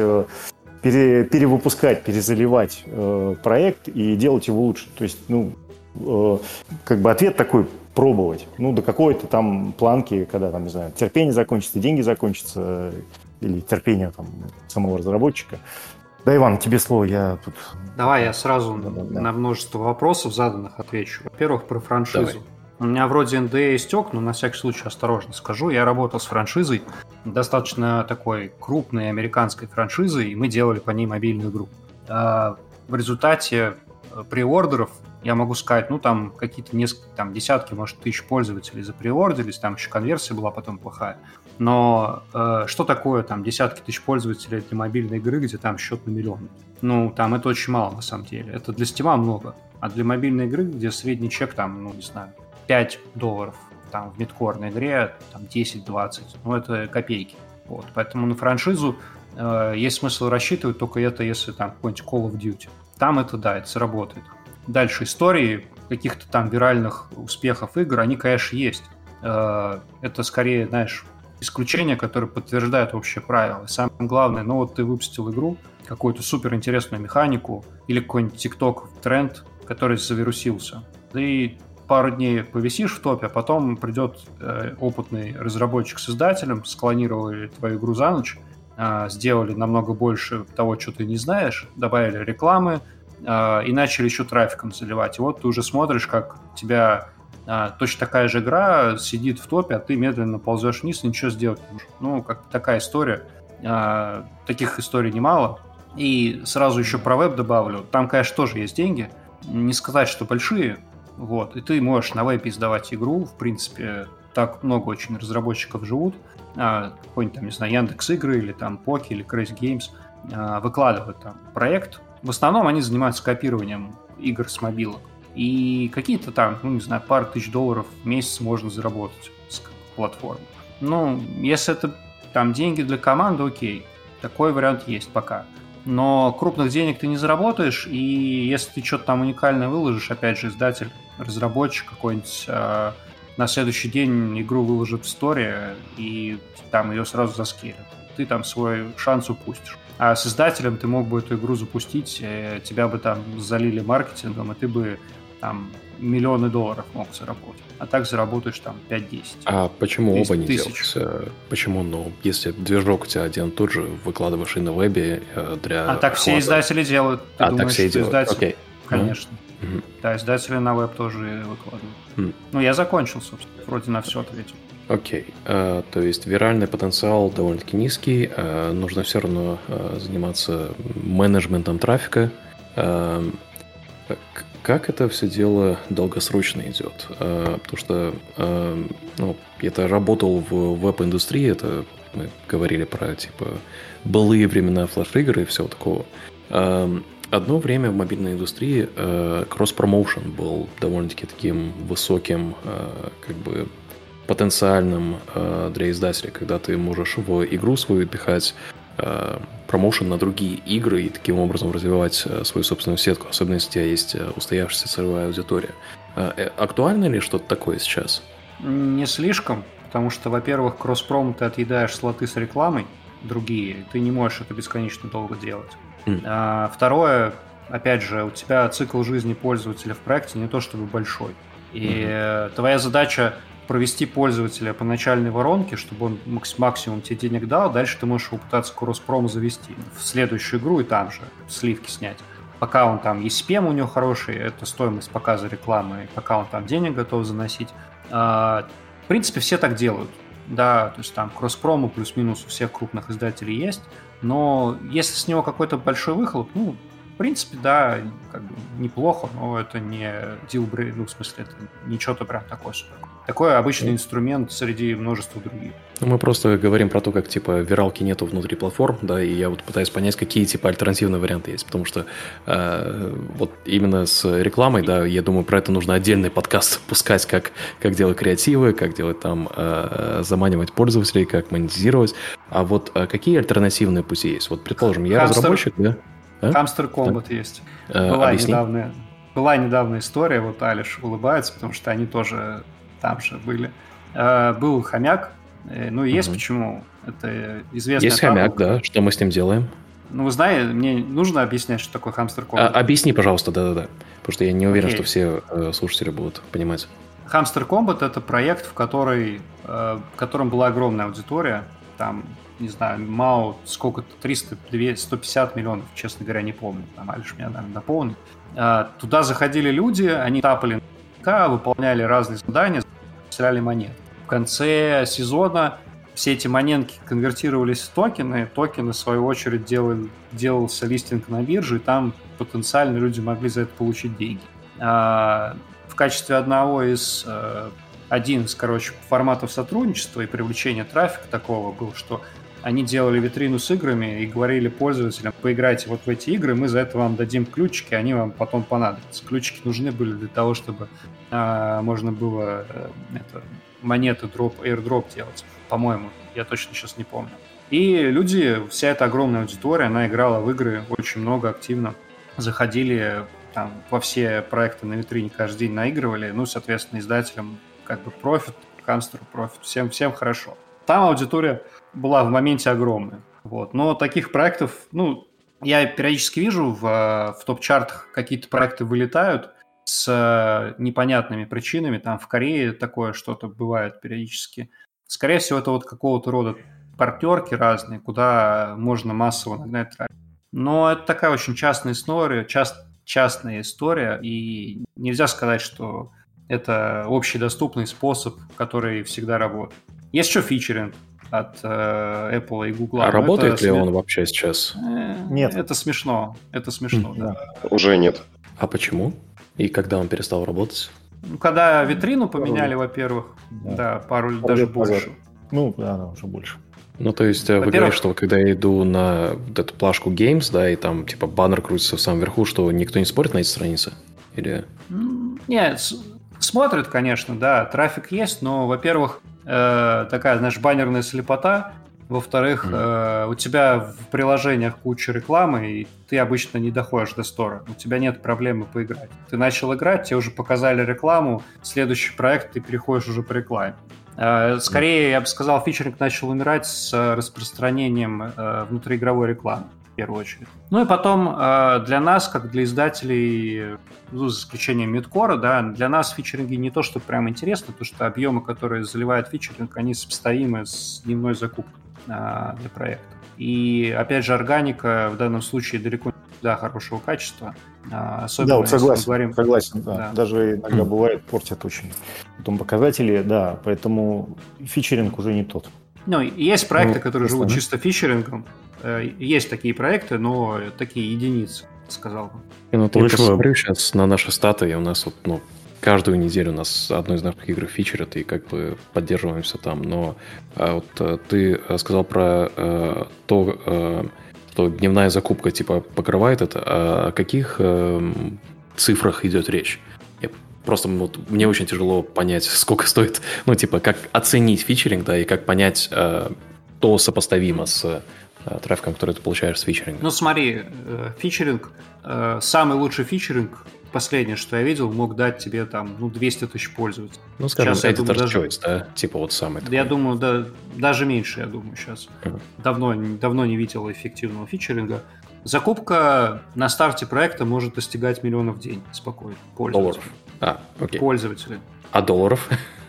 пере, перевыпускать, перезаливать э, проект и делать его лучше. То есть, ну, э, как бы ответ такой: пробовать. Ну, до какой-то там планки, когда там, не знаю, терпение закончится, деньги закончатся, или терпение там самого разработчика. Да, Иван, тебе слово, я тут... Давай я сразу да, да, да. на множество вопросов заданных отвечу. Во-первых, про франшизу. Давай. У меня вроде эн дэ а истек, но на всякий случай осторожно скажу. Я работал с франшизой, достаточно такой крупной американской франшизой, и мы делали по ней мобильную игру. А в результате преордеров, я могу сказать, ну там какие-то несколько, там десятки, может, тысяч пользователей запреордились, там еще конверсия была потом плохая. Но э, что такое там десятки тысяч пользователей для мобильной игры, где там счет на миллион? Ну, там это очень мало на самом деле. Это для Steam много. А для мобильной игры, где средний чек там, ну, не знаю, пять долларов, там в мидкорной игре там десять-двадцать, ну, это копейки. Вот. Поэтому на франшизу э, есть смысл рассчитывать только это, если там какой-нибудь Call of Duty. Там это, да, это сработает. Дальше истории каких-то там виральных успехов игр, они, конечно, есть. Э, это скорее, знаешь, исключения, которые подтверждают общее правило. И самое главное, ну вот ты выпустил игру, какую-то суперинтересную механику или какой-нибудь TikTok тренд, который завирусился. Ты пару дней повисишь в топе, а потом придет э, опытный разработчик с издателем, склонировали твою игру за ночь, э, сделали намного больше того, что ты не знаешь, добавили рекламы э, и начали еще трафиком заливать. И вот ты уже смотришь, как тебя э, точно такая же игра сидит в топе, а ты медленно ползешь вниз и ничего сделать не можешь. Ну, как такая история. Э, таких историй немало. И сразу еще про веб добавлю. Там, конечно, тоже есть деньги. Не сказать, что большие. Вот. И ты можешь на вебе издавать игру. В принципе, так много очень разработчиков живут. А, какой-нибудь там, не знаю, Яндекс.Игры или там Поки или Crazy Games а, выкладывают там проект. В основном они занимаются копированием игр с мобилок. И какие-то там, ну, не знаю, пару тысяч долларов в месяц можно заработать с платформы. Ну, если это там деньги для команды, окей. Такой вариант есть пока. Но крупных денег ты не заработаешь, и если ты что-то там уникальное выложишь, опять же, издатель, разработчик какой-нибудь э, на следующий день игру выложит в сторе, и там ее сразу заскейлят. Ты там свой шанс упустишь. А с издателем ты мог бы эту игру запустить, э, тебя бы там залили маркетингом, и ты бы там миллионы долларов мог заработать. А так заработаешь там пять-десять. А почему оба не делать? Почему, ну, если движок у тебя один и тот же, выкладываешь и на вебе для... А так все издатели делают. Ты а думаешь, так все что делают, издатель... окей. Конечно. Mm-hmm. Да, издатели на веб тоже выкладывают. Mm. Ну, я закончил, собственно. Вроде на все ответил. Окей. Okay. Uh, то есть виральный потенциал довольно-таки низкий. Uh, нужно все равно uh, заниматься менеджментом трафика. Uh, Как это все дело долгосрочно идет? Потому что ну, я-то работал в веб-индустрии, это мы говорили про типа былые времена флеш-игр и всего такого. Одно время в мобильной индустрии кросс-промоушен был довольно-таки таким высоким, как бы потенциальным для издателя, когда ты можешь в игру свою пихать промоушен на другие игры и таким образом развивать свою собственную сетку, особенно если у тебя есть устоявшаяся целевая аудитория. Актуально ли что-то такое сейчас? Не слишком, потому что, во-первых, кросс-пром ты отъедаешь слоты с рекламой, другие, ты не можешь это бесконечно долго делать. Mm. А второе, опять же, у тебя цикл жизни пользователя в проекте не то чтобы большой. И mm-hmm. твоя задача провести пользователя по начальной воронке, чтобы он максимум тебе денег дал, дальше ты можешь его пытаться кросс-пром завести в следующую игру и там же сливки снять. Пока он там и спем у него хороший, это стоимость показа рекламы, пока он там денег готов заносить. В принципе, все так делают. Да, то есть там кросс-промо плюс-минус у всех крупных издателей есть, но если с него какой-то большой выхлоп, ну, принципе, да, как бы неплохо, но это не дилбрейкер, ну, в смысле, это не что-то прям такое супер. Такой обычный инструмент среди множества других. Ну, мы просто говорим про то, как, типа, виралки нету внутри платформ, да, и я вот пытаюсь понять, какие, типа, альтернативные варианты есть, потому что э, вот именно с рекламой, да, я думаю, про это нужно отдельный подкаст пускать, как, как делать креативы, как делать там, э, заманивать пользователей, как монетизировать, а вот э, какие альтернативные пути есть? Вот, предположим, я Хамстер, разработчик, да? А? Хамстер Комбат да. есть. Э, была, объясни. недавняя, была недавняя история, вот Алиш улыбается, потому что они тоже там же были. Э, был хомяк, ну и есть угу. почему. Это известно. Есть хомяк, да. Что мы с ним делаем? Ну, вы знаете, мне нужно объяснять, что такое Hamster Combat. А, объясни, пожалуйста, да-да-да. Потому что я не уверен, Окей. что все э, слушатели будут понимать. Hamster Combat — это проект, в, который, э, в котором была огромная аудитория. Там, не знаю, МАУ сколько-то, триста, двести, сто пятьдесят миллионов, честно говоря, не помню. Там Алиш меня, наверное, дополнит. Э, туда заходили люди, они тапали на выполняли разные задания, стреляли монеты. В конце сезона все эти монетки конвертировались в токены, токены, в свою очередь, делали, делался листинг на бирже, и там потенциально люди могли за это получить деньги. А, в качестве одного из, один из, короче, форматов сотрудничества и привлечения трафика такого был, что они делали витрину с играми и говорили пользователям: поиграйте вот в эти игры, мы за это вам дадим ключики, они вам потом понадобятся. Ключики нужны были для того, чтобы а, можно было а, это, монеты дроп, airdrop делать, по-моему, я точно сейчас не помню. И люди, вся эта огромная аудитория, она играла в игры очень много, активно. Заходили там во все проекты на витрине, каждый день наигрывали. Ну, соответственно, издателям как бы профит, Хамстеру профит, всем, всем хорошо. Там аудитория была в моменте огромная. Вот. Но таких проектов, ну, я периодически вижу в, в топ-чартах какие-то проекты вылетают с непонятными причинами. Там в Корее такое что-то бывает периодически. Скорее всего, это вот какого-то рода партнерки разные, куда можно массово нагнать трафик. Но это такая очень частная история, част, частная история, и нельзя сказать, что это общедоступный способ, который всегда работает. Есть еще фичеринг от э, Apple и Google. А работает это ли сме... он вообще сейчас? Нет. Это смешно. Это смешно, mm-hmm. да. Уже нет. А почему? И когда он перестал работать? Ну, когда витрину поменяли, пару во-первых, да, да пару лет даже больше. Назад. Ну, да, да, уже больше. Ну, то есть, вы говорите, что когда я иду на вот эту плашку Games, да, и там, типа, баннер крутится в самом верху, что никто не смотрит на эти страницы? Или... Нет, смотрят, конечно, да, трафик есть, но, во-первых, э, такая, знаешь, баннерная слепота, во-вторых, mm. э, у тебя в приложениях куча рекламы, и ты обычно не доходишь до стора, у тебя нет проблемы поиграть. Ты начал играть, тебе уже показали рекламу, следующий проект, ты переходишь уже по рекламе. Скорее, я бы сказал, фичеринг начал умирать с распространением э, внутриигровой рекламы, в первую очередь. Ну и потом э, для нас, как для издателей, ну, за исключением мидкора, да, для нас фичеринги не то, что прям интересно, потому что объемы, которые заливает фичеринг, они сопоставимы с дневной закупкой э, для проекта. И, опять же, органика в данном случае далеко не всегда хорошего качества. Особенно, да, вот согласен, говорим... согласен, да. Да. Даже иногда бывает, портят очень потом показатели, да, поэтому фичеринг уже не тот. Ну, есть проекты, ну, которые живут да? чисто фичерингом, есть такие проекты, но такие единицы, сказал бы. Ну, я посмотрю сейчас на наши статы, и у нас вот, ну, каждую неделю у нас одну из наших игр фичерят, и как бы поддерживаемся там, но а вот ты сказал про а, то... А, что дневная закупка типа покрывает это, а о каких э, цифрах идет речь? Я просто вот, мне очень тяжело понять, сколько стоит, ну типа как оценить фичеринг, да, и как понять, э, то сопоставимо с э, трафиком, который ты получаешь с фичерингом. Ну смотри, э, фичеринг, э, самый лучший фичеринг, последнее, что я видел, мог дать тебе там, ну, двести тысяч пользователей. Ну, скажем, сейчас, Editor's даже... Choice, да? Типа вот самый такой. Я думаю, да, даже меньше, я думаю, сейчас. Uh-huh. Давно, давно не видел эффективного фичеринга. Закупка на старте проекта может достигать миллионов в день спокойно. Долларов. А, окей. Пользователей. А долларов?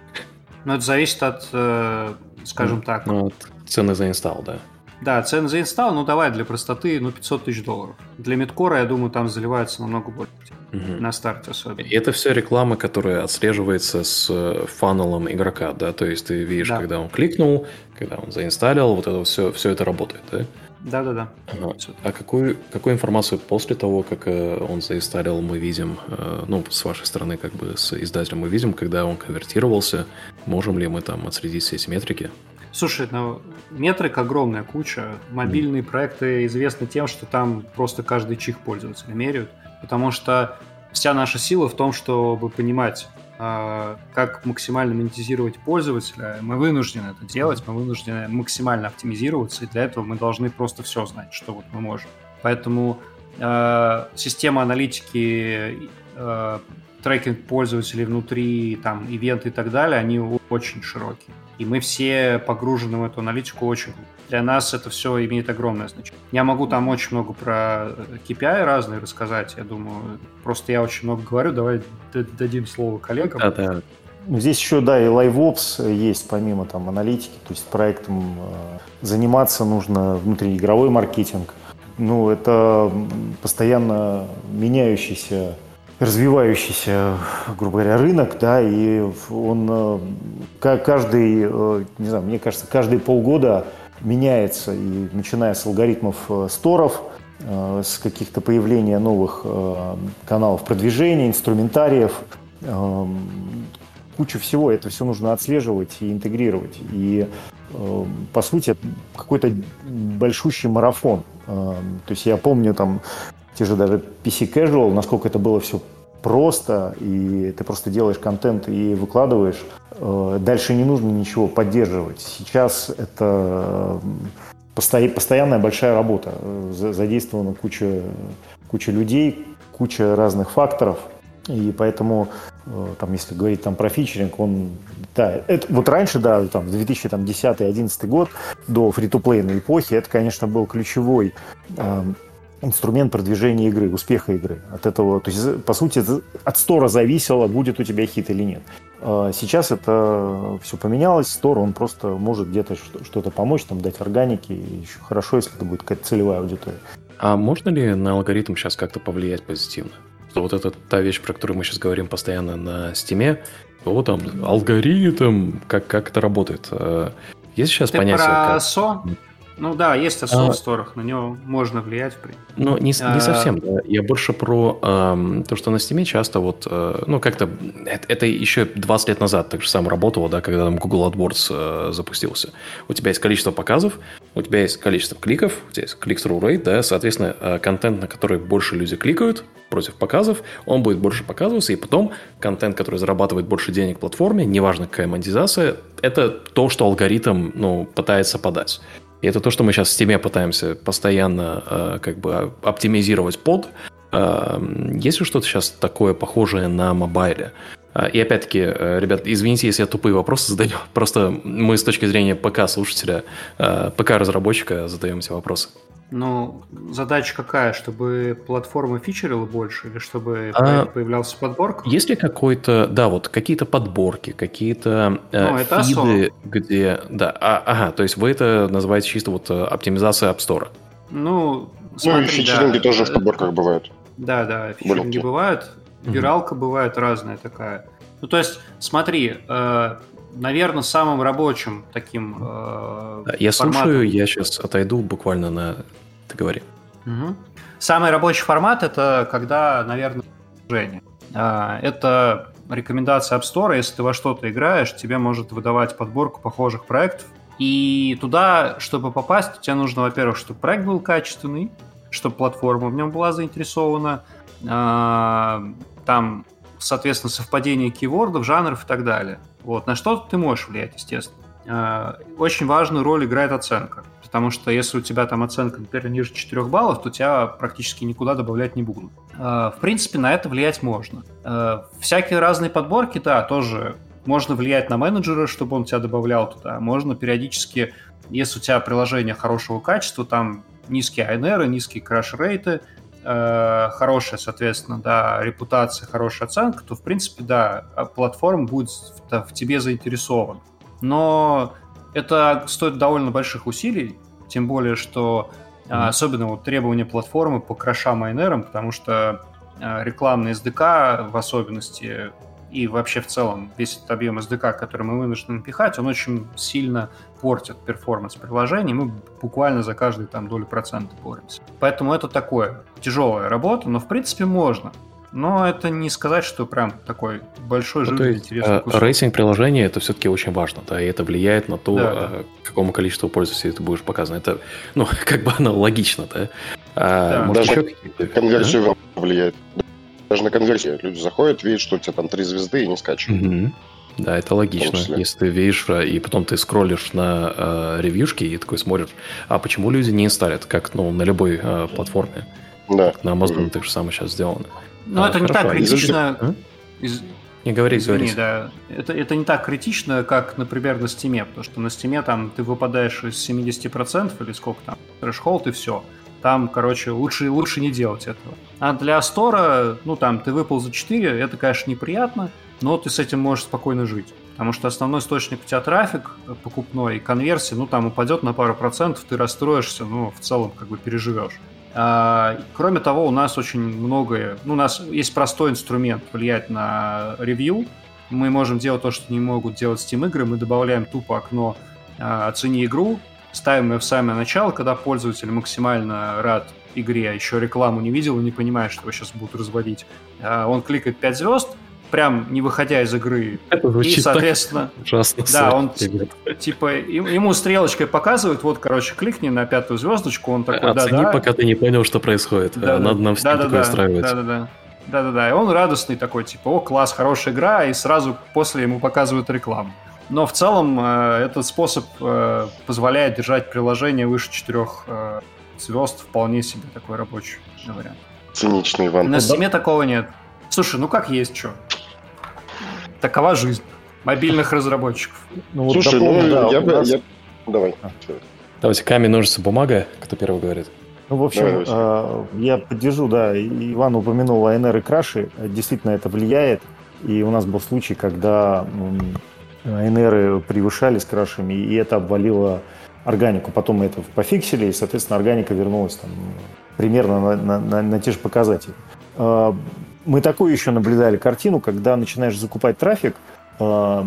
Ну, это зависит от, э, скажем mm. так... Ну, от цены за инсталл, да. Да, цены за инсталл, ну, давай для простоты, ну, пятьсот тысяч долларов. Для мидкора, я думаю, там заливается намного больше. Угу. На старте особенно. И это все реклама, которая отслеживается с фаннелом игрока, да? То есть ты видишь, да. когда он кликнул, когда он заинсталлил, вот это все, все это работает, да? Да-да-да. Ага. А какую, какую информацию после того, как э, он заинсталлил, мы видим, э, ну, с вашей стороны, как бы с издателем мы видим, когда он конвертировался, можем ли мы там отследить все эти метрики? Слушай, ну, метрик огромная куча. Мобильные mm. проекты известны тем, что там просто каждый чих пользователя меряют, потому что вся наша сила в том, чтобы понимать, как максимально монетизировать пользователя. Мы вынуждены это делать, мы вынуждены максимально оптимизироваться, и для этого мы должны просто все знать, что вот мы можем. Поэтому э, система аналитики, э, трекинг пользователей внутри, там, ивенты и так далее, они очень широкие. И мы все погружены в эту аналитику очень. Для нас это все имеет огромное значение. Я могу там очень много про кей пи ай разные рассказать, я думаю. Просто я очень много говорю, давай дадим слово коллегам. Да, да. Здесь еще, да, и LiveOps есть, помимо там аналитики, то есть проектом э, заниматься нужно внутриигровой маркетинг. Ну, это постоянно меняющийся, развивающийся, грубо говоря, рынок, да, и он каждый, не знаю, мне кажется, каждые полгода меняется, и начиная с алгоритмов сторов, с каких-то появления новых каналов продвижения, инструментариев, куча всего, это все нужно отслеживать и интегрировать. И, по сути, какой-то большущий марафон. То есть я помню там те же даже пи си Casual, насколько это было все просто, и ты просто делаешь контент и выкладываешь. Дальше не нужно ничего поддерживать. Сейчас это постоянная большая работа. Задействована куча, куча людей, куча разных факторов. И поэтому, там, если говорить там, про фичеринг, он, да, это, вот раньше, да, там, две тысячи десятый-две тысячи одиннадцатый год, до фри-то-плейной эпохи, это, конечно, был ключевой э, инструмент продвижения игры, успеха игры. От этого, то есть, по сути, от стора зависело, будет у тебя хит или нет. Сейчас это все поменялось, стор, он просто может где-то что-то помочь, там, дать органики, и еще хорошо, если это будет какая-то целевая аудитория. А можно ли на алгоритм сейчас как-то повлиять позитивно? Что вот это та вещь, про которую мы сейчас говорим постоянно на Steam, вот там алгоритм, как, как это работает? Есть сейчас Ты понятие... про как... эй эс о? Ну да, есть эй эс о а... в сторах, на него можно влиять, в принципе. Ну, не, не совсем. Да. Я больше про э, то, что на Steam часто вот, э, ну, как-то, это, это еще двадцать лет назад так же самое работало, да, когда там Google AdWords э, запустился. У тебя есть количество показов, у тебя есть количество кликов, у тебя есть click-through rate, да, соответственно, э, контент, на который больше люди кликают против показов, он будет больше показываться, и потом контент, который зарабатывает больше денег в платформе, неважно какая монетизация, это то, что алгоритм, ну, пытается подать. И это то, что мы сейчас в Steam пытаемся постоянно э, как бы оптимизировать под. Э, есть ли что-то сейчас такое похожее на мобайле? Э, и опять-таки, э, ребят, извините, если я тупые вопросы задаю. Просто мы с точки зрения ПК-слушателя, э, ПК-разработчика задаем эти вопросы. Ну, задача какая? Чтобы платформа фичерила больше или чтобы а, появлялся подборка? Есть ли какой-то, да, вот какие-то подборки, какие-то э, ну, фиды, где... Да, а, ага, то есть вы это называете чисто вот оптимизация App Store? Ну, смотри, ну и фичеринги да, тоже в подборках бывают. Да, да, фичеринги Блоки. бывают, виралка mm-hmm. бывает разная такая. Ну, то есть, смотри... Э, наверное, самым рабочим таким э, Я форматом... слушаю, я сейчас отойду буквально на... Ты говори. Угу. Самый рабочий формат – это когда, наверное, приложение. Это рекомендация App Store. Если ты во что-то играешь, тебе может выдавать подборку похожих проектов. И туда, чтобы попасть, тебе нужно, во-первых, чтобы проект был качественный, чтобы платформа в нем была заинтересована, там, соответственно, совпадение кейвордов, жанров и так далее. Вот. На что ты можешь влиять, естественно. Очень важную роль играет оценка. Потому что если у тебя там оценка, например, ниже четырех баллов, то тебя практически никуда добавлять не будут. В принципе, на это влиять можно. Всякие разные подборки, да, тоже можно влиять на менеджера, чтобы он тебя добавлял туда. Можно периодически, если у тебя приложение хорошего качества, там низкие эй эн ар, низкие краш-рейты, хорошая, соответственно, да, репутация, хорошая оценка, то, в принципе, да, платформа будет в, в тебе заинтересована. Но это стоит довольно больших усилий, тем более, что mm-hmm. особенно вот требования платформы по крашам эй эн ар, потому что рекламный эс ди кей, в особенности, и вообще в целом весь этот объем эс ди кей, который мы вынуждены пихать, он очень сильно портит перформанс приложений, мы буквально за каждую там долю процента боремся. Поэтому это такое тяжелая работа, но в принципе можно. Но это не сказать, что прям такой большой, жирный, ну, интересный кусок. Рейтинг приложения — это все-таки очень важно, да, и это влияет на то, да, да. какому количеству пользователей ты будешь показан. Это, ну, как бы оно логично, да. А, да. Может, даже еще конверсию да? влияет. Даже на конверсию. Люди заходят, видят, что у тебя там три звезды и не скачивают. Угу. Да, это логично. Если ты видишь, и потом ты скроллишь на э, ревьюшки и такой смотришь, а почему люди не инсталят, как ну, на любой э, платформе. Да. На Amazon mm-hmm. так же самое сейчас сделано. Но а, это хорошо. Не так критично. А? Из... Не говори, Извини, говори. Да. Это, это не так критично, как, например, на Steam, потому что на Steam там ты выпадаешь из семьдесят процентов или сколько там, трэш-холд и все. Там, короче, лучше, лучше не делать этого. А для Store, ну там, ты выпал за четыре, это, конечно, неприятно, но ты с этим можешь спокойно жить. Потому что основной источник у тебя трафик покупной, конверсия, ну там упадет на пару процентов, ты расстроишься, но в целом как бы переживешь. А, кроме того, у нас очень многое... Ну, у нас есть простой инструмент влиять на ревью. Мы можем делать то, что не могут делать Steam-игры. Мы добавляем тупо окно а, «Оцени игру», ставим ее в самое начало, когда пользователь максимально рад игре, а еще рекламу не видел и не понимает, что его сейчас будут разводить. А, он кликает пять звезд, прям не выходя из игры. Это звучит и, соответственно, так ужасно. Да, он типа ему стрелочкой показывает, вот, короче, кликни на пятую звездочку, он такой, да-да. Оцени, пока ты не понял, что происходит. Да, Надо да, нам всем да, такое да, устраивать. Да-да-да. Да-да-да. И он радостный такой, типа, о, класс, хорошая игра, и сразу после ему показывают рекламу. Но в целом э, этот способ э, позволяет держать приложение выше четырех э, звезд, вполне себе такой рабочий вариант. Циничный Иван. На Steam такого нет. Слушай, ну как есть что? Такова жизнь мобильных разработчиков. Ну, вот Слушай, дополню, ну да, я бы... Нас... Я... Давай. А. Давайте камень, ножницы, бумага. Кто первый говорит? Ну, в общем, Давай, э, я поддержу, да. Иван упомянул эй эн эр и краши. Действительно, это влияет. И у нас был случай, когда эй эн эр превышали с крашами, и это обвалило органику. Потом мы это пофиксили, и, соответственно, органика вернулась там, примерно на, на, на, на те же показатели. Э, Мы такую еще наблюдали картину, когда начинаешь закупать трафик, э,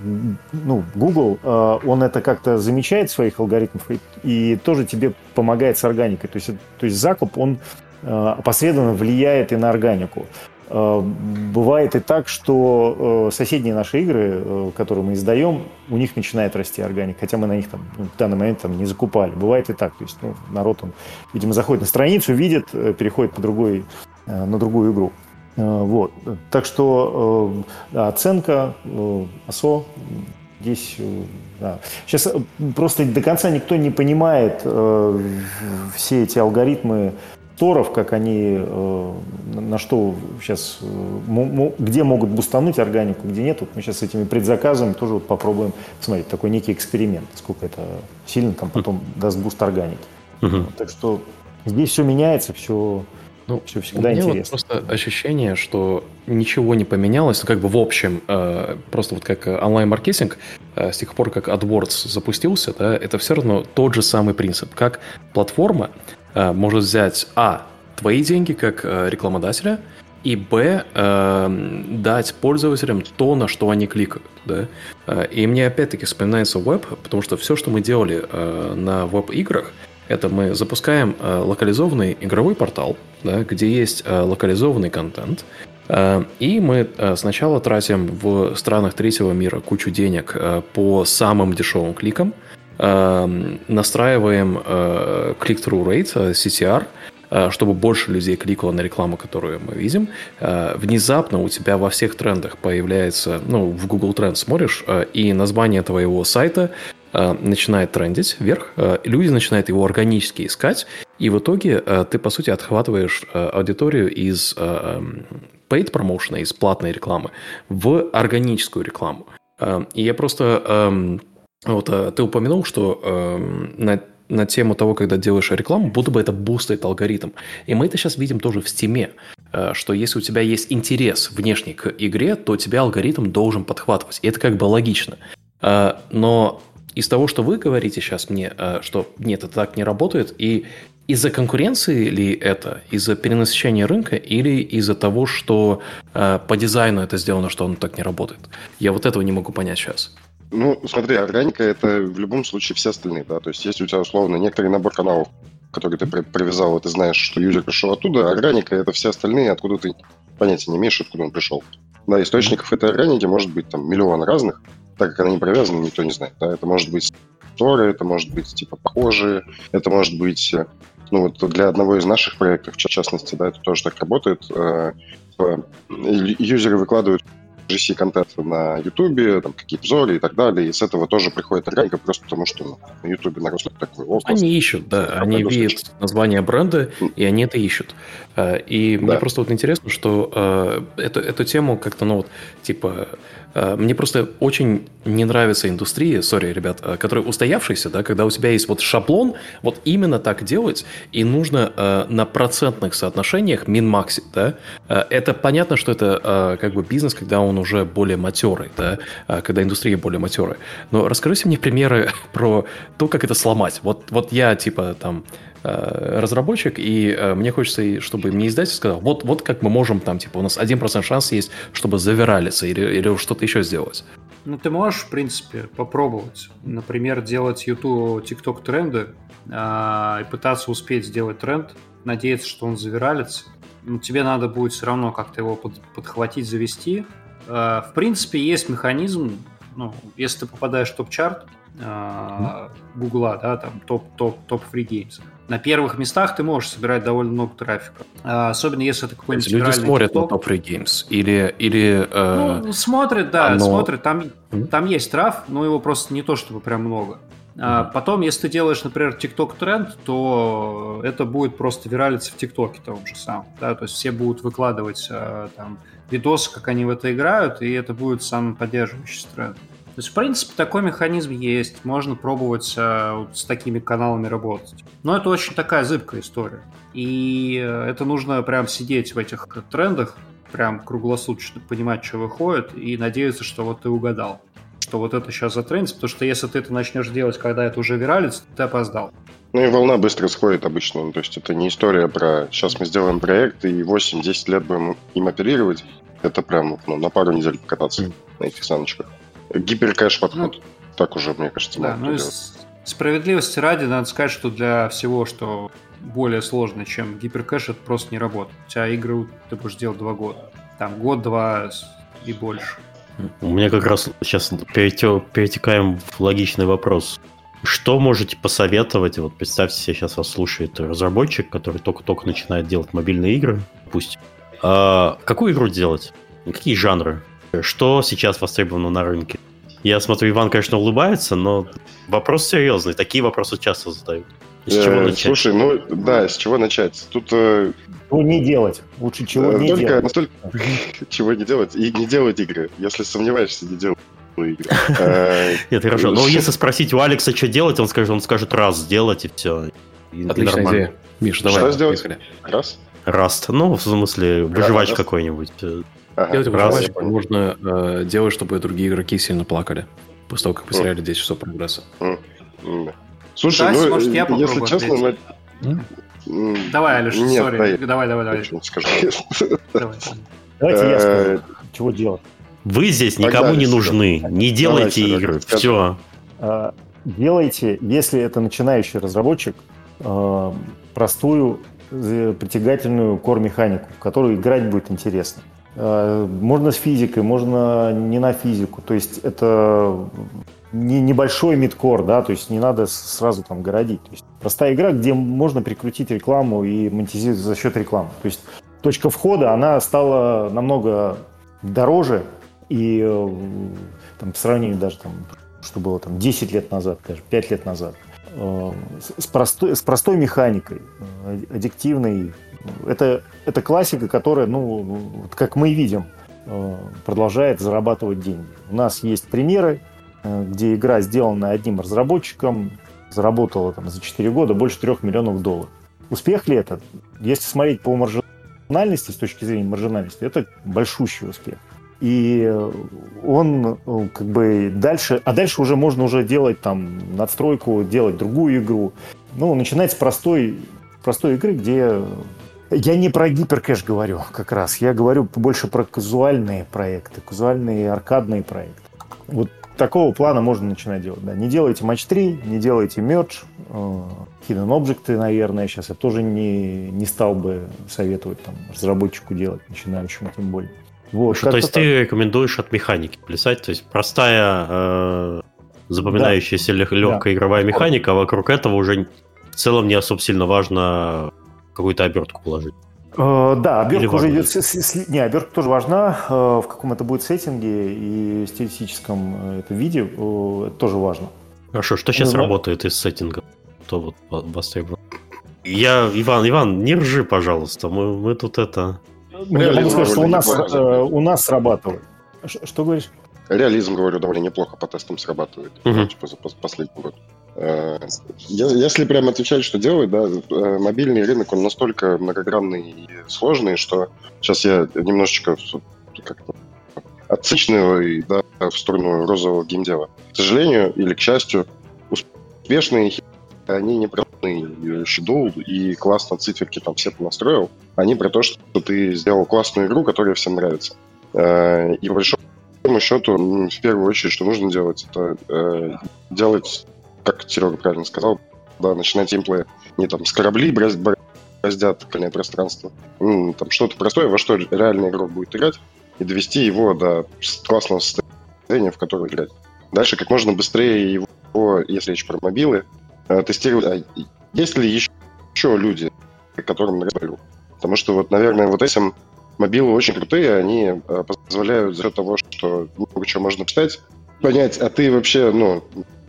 ну, Google, э, он это как-то замечает в своих алгоритмах и, и тоже тебе помогает с органикой. То есть, то есть закуп, он э, опосредованно влияет и на органику. Э, бывает и так, что э, соседние наши игры, э, которые мы издаем, у них начинает расти органика, хотя мы на них там, ну, в данный момент там, не закупали. Бывает и так. То есть ну, народ, он, видимо, заходит на страницу, видит, э, переходит по другой, э, на другую игру. Вот. Так что э, да, оценка, э, ОСО здесь... Э, да. Сейчас просто до конца никто не понимает э, все эти алгоритмы торов, как они, э, на что сейчас, э, м- где могут бустануть органику, где нет. Вот мы сейчас с этими предзаказами тоже вот попробуем смотреть, такой некий эксперимент, сколько это сильно там потом даст буст органики. Uh-huh. Так что здесь все меняется, все... Ну, всегда у меня интересно. Вот просто ощущение, что ничего не поменялось, ну, как бы в общем, э, просто вот как онлайн-маркетинг, э, с тех пор, как AdWords запустился, да, это все равно тот же самый принцип, как платформа э, может взять, а, твои деньги как э, рекламодателя, и, б, э, дать пользователям то, на что они кликают, да. Э, и мне опять-таки вспоминается веб, потому что все, что мы делали э, на веб-играх, это мы запускаем э, локализованный игровой портал, да, где есть э, локализованный контент, э, и мы э, сначала тратим в странах третьего мира кучу денег э, по самым дешевым кликам, э, настраиваем э, click-through rate, си ти ар, э, чтобы больше людей кликало на рекламу, которую мы видим. Э, внезапно у тебя во всех трендах появляется, ну, в Google Trends смотришь, э, и название твоего сайта начинает трендить вверх, люди начинают его органически искать, и в итоге ты, по сути, отхватываешь аудиторию из paid promotion, из платной рекламы, в органическую рекламу. И я просто... Вот ты упомянул, что на, на тему того, когда делаешь рекламу, будто бы это бустает алгоритм. И мы это сейчас видим тоже в Steam, что если у тебя есть интерес внешний к игре, то тебя алгоритм должен подхватывать. И это как бы логично. Но из того, что вы говорите сейчас мне, что нет, это так не работает, и из-за конкуренции ли это, из-за перенасыщения рынка или из-за того, что по дизайну это сделано, что оно так не работает? Я вот этого не могу понять сейчас. Ну, смотри, органика — это в любом случае все остальные, да, то есть если у тебя условно некоторый набор каналов, который ты привязал, и ты знаешь, что юзер пришел оттуда, органика — это все остальные, откуда ты понятия не имеешь, откуда он пришел. Да, источников этой органики может быть там миллион разных, так как она не привязана, никто не знает. Да, это может быть сторы, это может быть типа похожие, это может быть, ну вот для одного из наших проектов, в частности, да, это тоже так работает. Юзеры выкладывают джи си-контент на Ютубе, там какие-то обзоры и так далее, и с этого тоже приходит органика, просто потому что ну, на Ютубе народ такой. О, они ищут, да, они видят название бренда, и они это ищут. И да. Мне просто вот интересно, что э, эту, эту тему как-то, ну вот, типа, э, мне просто очень не нравится индустрия, сори, ребят, которая устоявшаяся, да, когда у тебя есть вот шаблон, вот именно так делать, и нужно э, на процентных соотношениях мин-максить, да. Э, это понятно, что это э, как бы бизнес, когда он уже более матерый, да, э, когда индустрия более матерая. Но расскажите мне примеры про то, как это сломать. Вот, вот я, типа, там, разработчик, и э, мне хочется, чтобы мне издатель сказал, вот, вот как мы можем, там, типа, у нас один процент шанс есть, чтобы завиралиться или, или что-то еще сделать. Ну, ты можешь, в принципе, попробовать, например, делать YouTube, TikTok тренды э, и пытаться успеть сделать тренд, надеяться, что он завиралится. Но тебе надо будет все равно как-то его под, подхватить, завести. Э, в принципе, есть механизм, ну, если ты попадаешь в топ-чарт э, Гугла, да, там, топ-топ, топ-фри геймс, на первых местах ты можешь собирать довольно много трафика. А, особенно если это какой-нибудь люди смотрят TikTok. На топ-фри геймс или... или э, ну, смотрят, да, оно... смотрят. Там, mm-hmm. там есть траф, но его просто не то, чтобы прям много. Mm-hmm. А потом, если ты делаешь, например, TikTok тренд, то это будет просто виралиться в ТикТоке том же самом. Да? То есть все будут выкладывать там видосы, как они в это играют, и это будет самый поддерживающий тренд. То есть, в принципе, такой механизм есть. Можно пробовать э, вот с такими каналами работать. Но это очень такая зыбкая история. И э, это нужно прям сидеть в этих трендах, прям круглосуточно понимать, что выходит, и надеяться, что вот ты угадал, что вот это сейчас затрендится, потому что если ты это начнешь делать, когда это уже виралится, ты опоздал. Ну и волна быстро сходит обычно. Ну, то есть это не история про сейчас мы сделаем проект и восемь-десять лет будем им оперировать. Это прям ну, на пару недель покататься mm. на этих саночках. Гиперкэш подход. Ну, так уже, мне кажется, да, ну с- справедливости ради, надо сказать, что для всего, что более сложно, чем гиперкэш, это просто не работает. У тебя игры ты будешь делать два года. Там год-два и больше. У меня как раз сейчас перетекаем в логичный вопрос. Что можете посоветовать? Вот представьте себе, сейчас вас слушает разработчик, который только-только начинает делать мобильные игры. Пусть. А какую игру делать? Какие жанры? Что сейчас востребовано на рынке? Я смотрю, Иван, конечно, улыбается, но вопрос серьезный. Такие вопросы часто задают. С чего э, начать? Слушай, ну да, с чего начать? Тут... Э, ну, не делать. Лучше чего не только, делать. Настолько чего не делать и не делать игры. Если сомневаешься, не делай игры. Нет, хорошо. Но если спросить у Алекса, что делать, он скажет, он скажет раз сделать, и все. Отличная идея. Миш, давай. Что сделать? Раз? Раст. Ну, в смысле, выживач какой-нибудь. Ага, делать выживач можно э, делать, чтобы другие игроки сильно плакали после того, как потеряли десять часов прогресса. Слушай, Дась, ну, может, я если честно... Ну... Давай, Алеш, сори. Давай, давай, давай. Скажу. Давайте я скажу, чего делать. Вы здесь никому не нужны. Не делайте игры. Все. Делайте, если это начинающий разработчик, простую притягательную кор-механику, в которую играть будет интересно. Можно с физикой, можно не на физику. То есть это не небольшой мидкор, да, то есть не надо сразу там городить. То есть простая игра, где можно прикрутить рекламу и монетизировать за счет рекламы. То есть точка входа, она стала намного дороже, и там, по сравнению даже там, что было там десять лет назад, даже пять лет назад, с простой, с простой механикой, аддиктивной. Это, это классика, которая, ну, как мы видим, продолжает зарабатывать деньги. У нас есть примеры, где игра, сделанная одним разработчиком, заработала там, за четыре года больше трех миллионов долларов. Успех ли это? Если смотреть по маржинальности, с точки зрения маржинальности, это большущий успех. И он как бы дальше, а дальше уже можно уже делать там надстройку, делать другую игру. Ну, начинать с простой, простой игры, где... Я не про гиперкэш говорю как раз, я говорю больше про казуальные проекты, казуальные аркадные проекты. Вот такого плана можно начинать делать. Да. Не делайте матч три, не делайте мердж, hidden objects, наверное, сейчас я тоже не, не стал бы советовать там, разработчику делать, начинающему тем более. Вот, то есть так. Ты рекомендуешь от механики плясать, то есть простая, э, запоминающаяся да. легкая да. игровая механика, а вокруг этого уже в целом не особо сильно важно какую-то обертку положить. Uh, да, обертка уже идет. С, с, не, обертка тоже важна. Uh, в каком это будет сеттинге и стилистическом uh, это виде, uh, это тоже важно. Хорошо, что сейчас ну, работает из сеттинга? То вот востребовано. Я, Иван, Иван, не ржи, пожалуйста. Мы, мы тут это. Ну, я могу сказать, что у нас, uh, у нас срабатывает. Ш, что говоришь? Реализм, говорю, довольно неплохо по тестам срабатывает. Uh-huh. Типа за последний год. Если прямо отвечать, что делать, да, мобильный рынок, он настолько многогранный и сложный, что сейчас я немножечко как-то отсычную да, в сторону розового геймдева. К сожалению, или к счастью, успешные они не про шедул и классно циферки там все понастроил, они про то, что ты сделал классную игру, которая всем нравится. И по большому счету, в первую очередь, что нужно делать, это делать, как Серега правильно сказал, да, начинать геймплей не там с кораблей браздят пространство, ну, там что-то простое, во что реальный игрок будет играть, и довести его до классного состояния, в которое играть. Дальше как можно быстрее его, если речь про мобилы, тестировать. А есть ли еще, еще люди, которым нравится? Потому что, вот, наверное, вот этим мобилы очень крутые, они позволяют за счет того, что много чего можно писать, понять, а ты вообще, ну,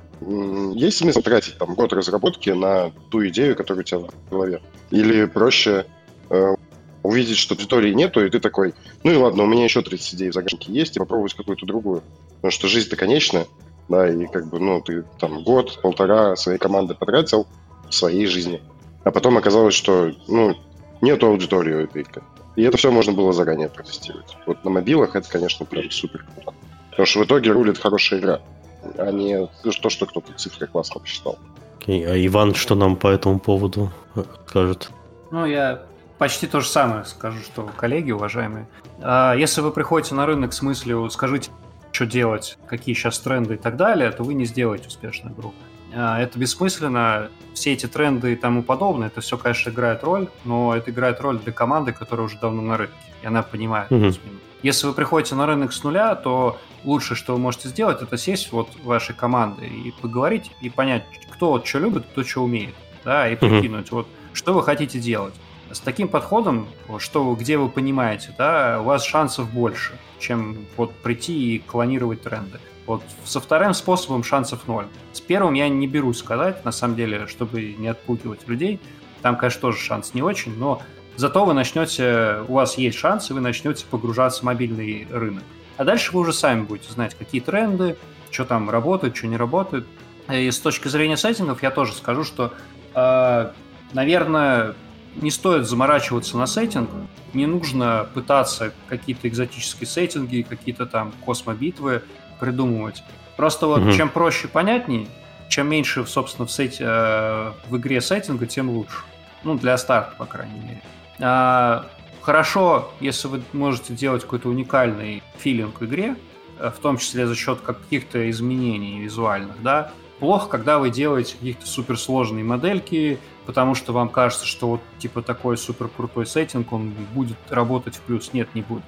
есть смысл тратить там год разработки на ту идею, которая у тебя в голове? Или проще э, увидеть, что аудитории нету, и ты такой, ну и ладно, у меня еще тридцать идей в загашнике есть, и попробовать какую-то другую. Потому что жизнь-то конечная, да, и как бы, ну, ты там год, полтора своей команды потратил в своей жизни, а потом оказалось, что, ну, нету аудитории у этой игры. И это все можно было заранее протестировать. Вот на мобилах это, конечно, прям супер круто. Потому что в итоге рулит хорошая игра, а не то, что кто-то цифры классно посчитал. Okay. А Иван что нам по этому поводу скажет? Ну, я почти то же самое скажу, что коллеги, уважаемые. Если вы приходите на рынок с мыслью, скажите, что делать, какие сейчас тренды и так далее, то вы не сделаете успешную игру. Это бессмысленно. Все эти тренды и тому подобное, это все, конечно, играет роль, но это играет роль для команды, которая уже давно на рынке, и она понимает. Mm-hmm. Если вы приходите на рынок с нуля, то лучшее, что вы можете сделать, это сесть вот вашей командой и поговорить, и понять, кто вот что любит, кто что умеет, да, и прикинуть, mm-hmm. вот, что вы хотите делать. С таким подходом, что, где вы понимаете, да, у вас шансов больше, чем вот прийти и клонировать тренды. Вот со вторым способом шансов ноль. С первым я не берусь сказать, на самом деле, чтобы не отпугивать людей. Там, конечно, тоже шанс не очень, но зато вы начнете, у вас есть шанс, и вы начнете погружаться в мобильный рынок. А дальше вы уже сами будете знать, какие тренды, что там работает, что не работает. И с точки зрения сеттингов я тоже скажу, что, э, наверное, не стоит заморачиваться на сеттинг, не нужно пытаться какие-то экзотические сеттинги, какие-то там космобитвы придумывать. Просто вот mm-hmm. чем проще, понятней, чем меньше, собственно, в, сет... э, в игре сеттинга, тем лучше. Ну, для старта, по крайней мере. А, хорошо, если вы можете делать какой-то уникальный филинг в игре, в том числе за счет каких-то изменений визуальных, да. Плохо, когда вы делаете какие-то суперсложные модельки, потому что вам кажется, что вот типа такой суперкрутой сеттинг, он будет работать в плюс. Нет, не будет.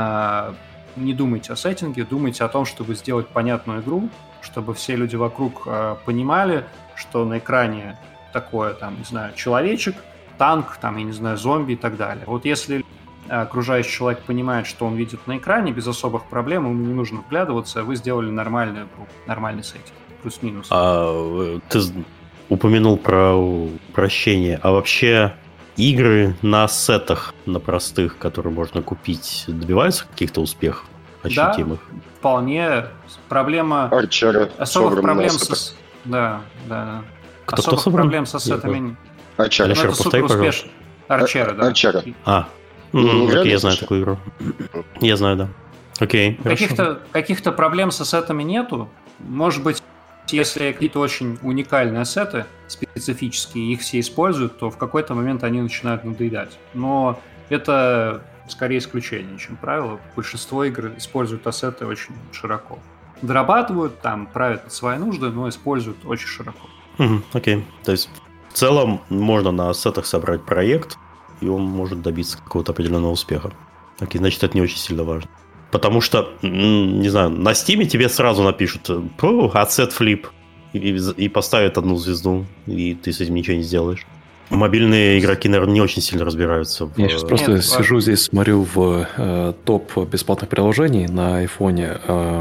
А, не думайте о сеттинге, думайте о том, чтобы сделать понятную игру, чтобы все люди вокруг а, понимали, что на экране такое, там, не знаю, человечек, танк, там, я не знаю, зомби и так далее. Вот если окружающий человек понимает, что он видит на экране, без особых проблем, ему не нужно вглядываться, вы сделали нормальную игру, нормальный сеттинг, плюс-минус. А, ты упомянул про упрощение, а вообще игры на сетах, на простых, которые можно купить, добиваются каких-то успехов ощутимых? Да, вполне. Проблема... Арчера. Особых проблем с... Да, да, да. Кто, Особых кто проблем со сетами... Арчера. Арчера, повтори, пожалуйста. Арчера, да. Арчера. А, ну, окей, я знаю такую игру. Я знаю, да. Окей, каких-то, каких-то проблем с ассетами нету. Может быть, если какие-то очень уникальные ассеты, специфические, их все используют, то в какой-то момент они начинают надоедать. Но это скорее исключение, чем правило. Большинство игр используют ассеты очень широко. Дорабатывают, там, правят под свои нужды, но используют очень широко. Угу, окей. То есть в целом можно на ассетах собрать проект, и он может добиться какого-то определенного успеха. Окей, значит, это не очень сильно важно. Потому что, не знаю, на Steam тебе сразу напишут ассет флип и, и поставят одну звезду, и ты с этим ничего не сделаешь. Мобильные игроки, наверное, не очень сильно разбираются. В... Я сейчас просто Нет, сижу важно. Здесь, смотрю в э, топ бесплатных приложений на айфоне э,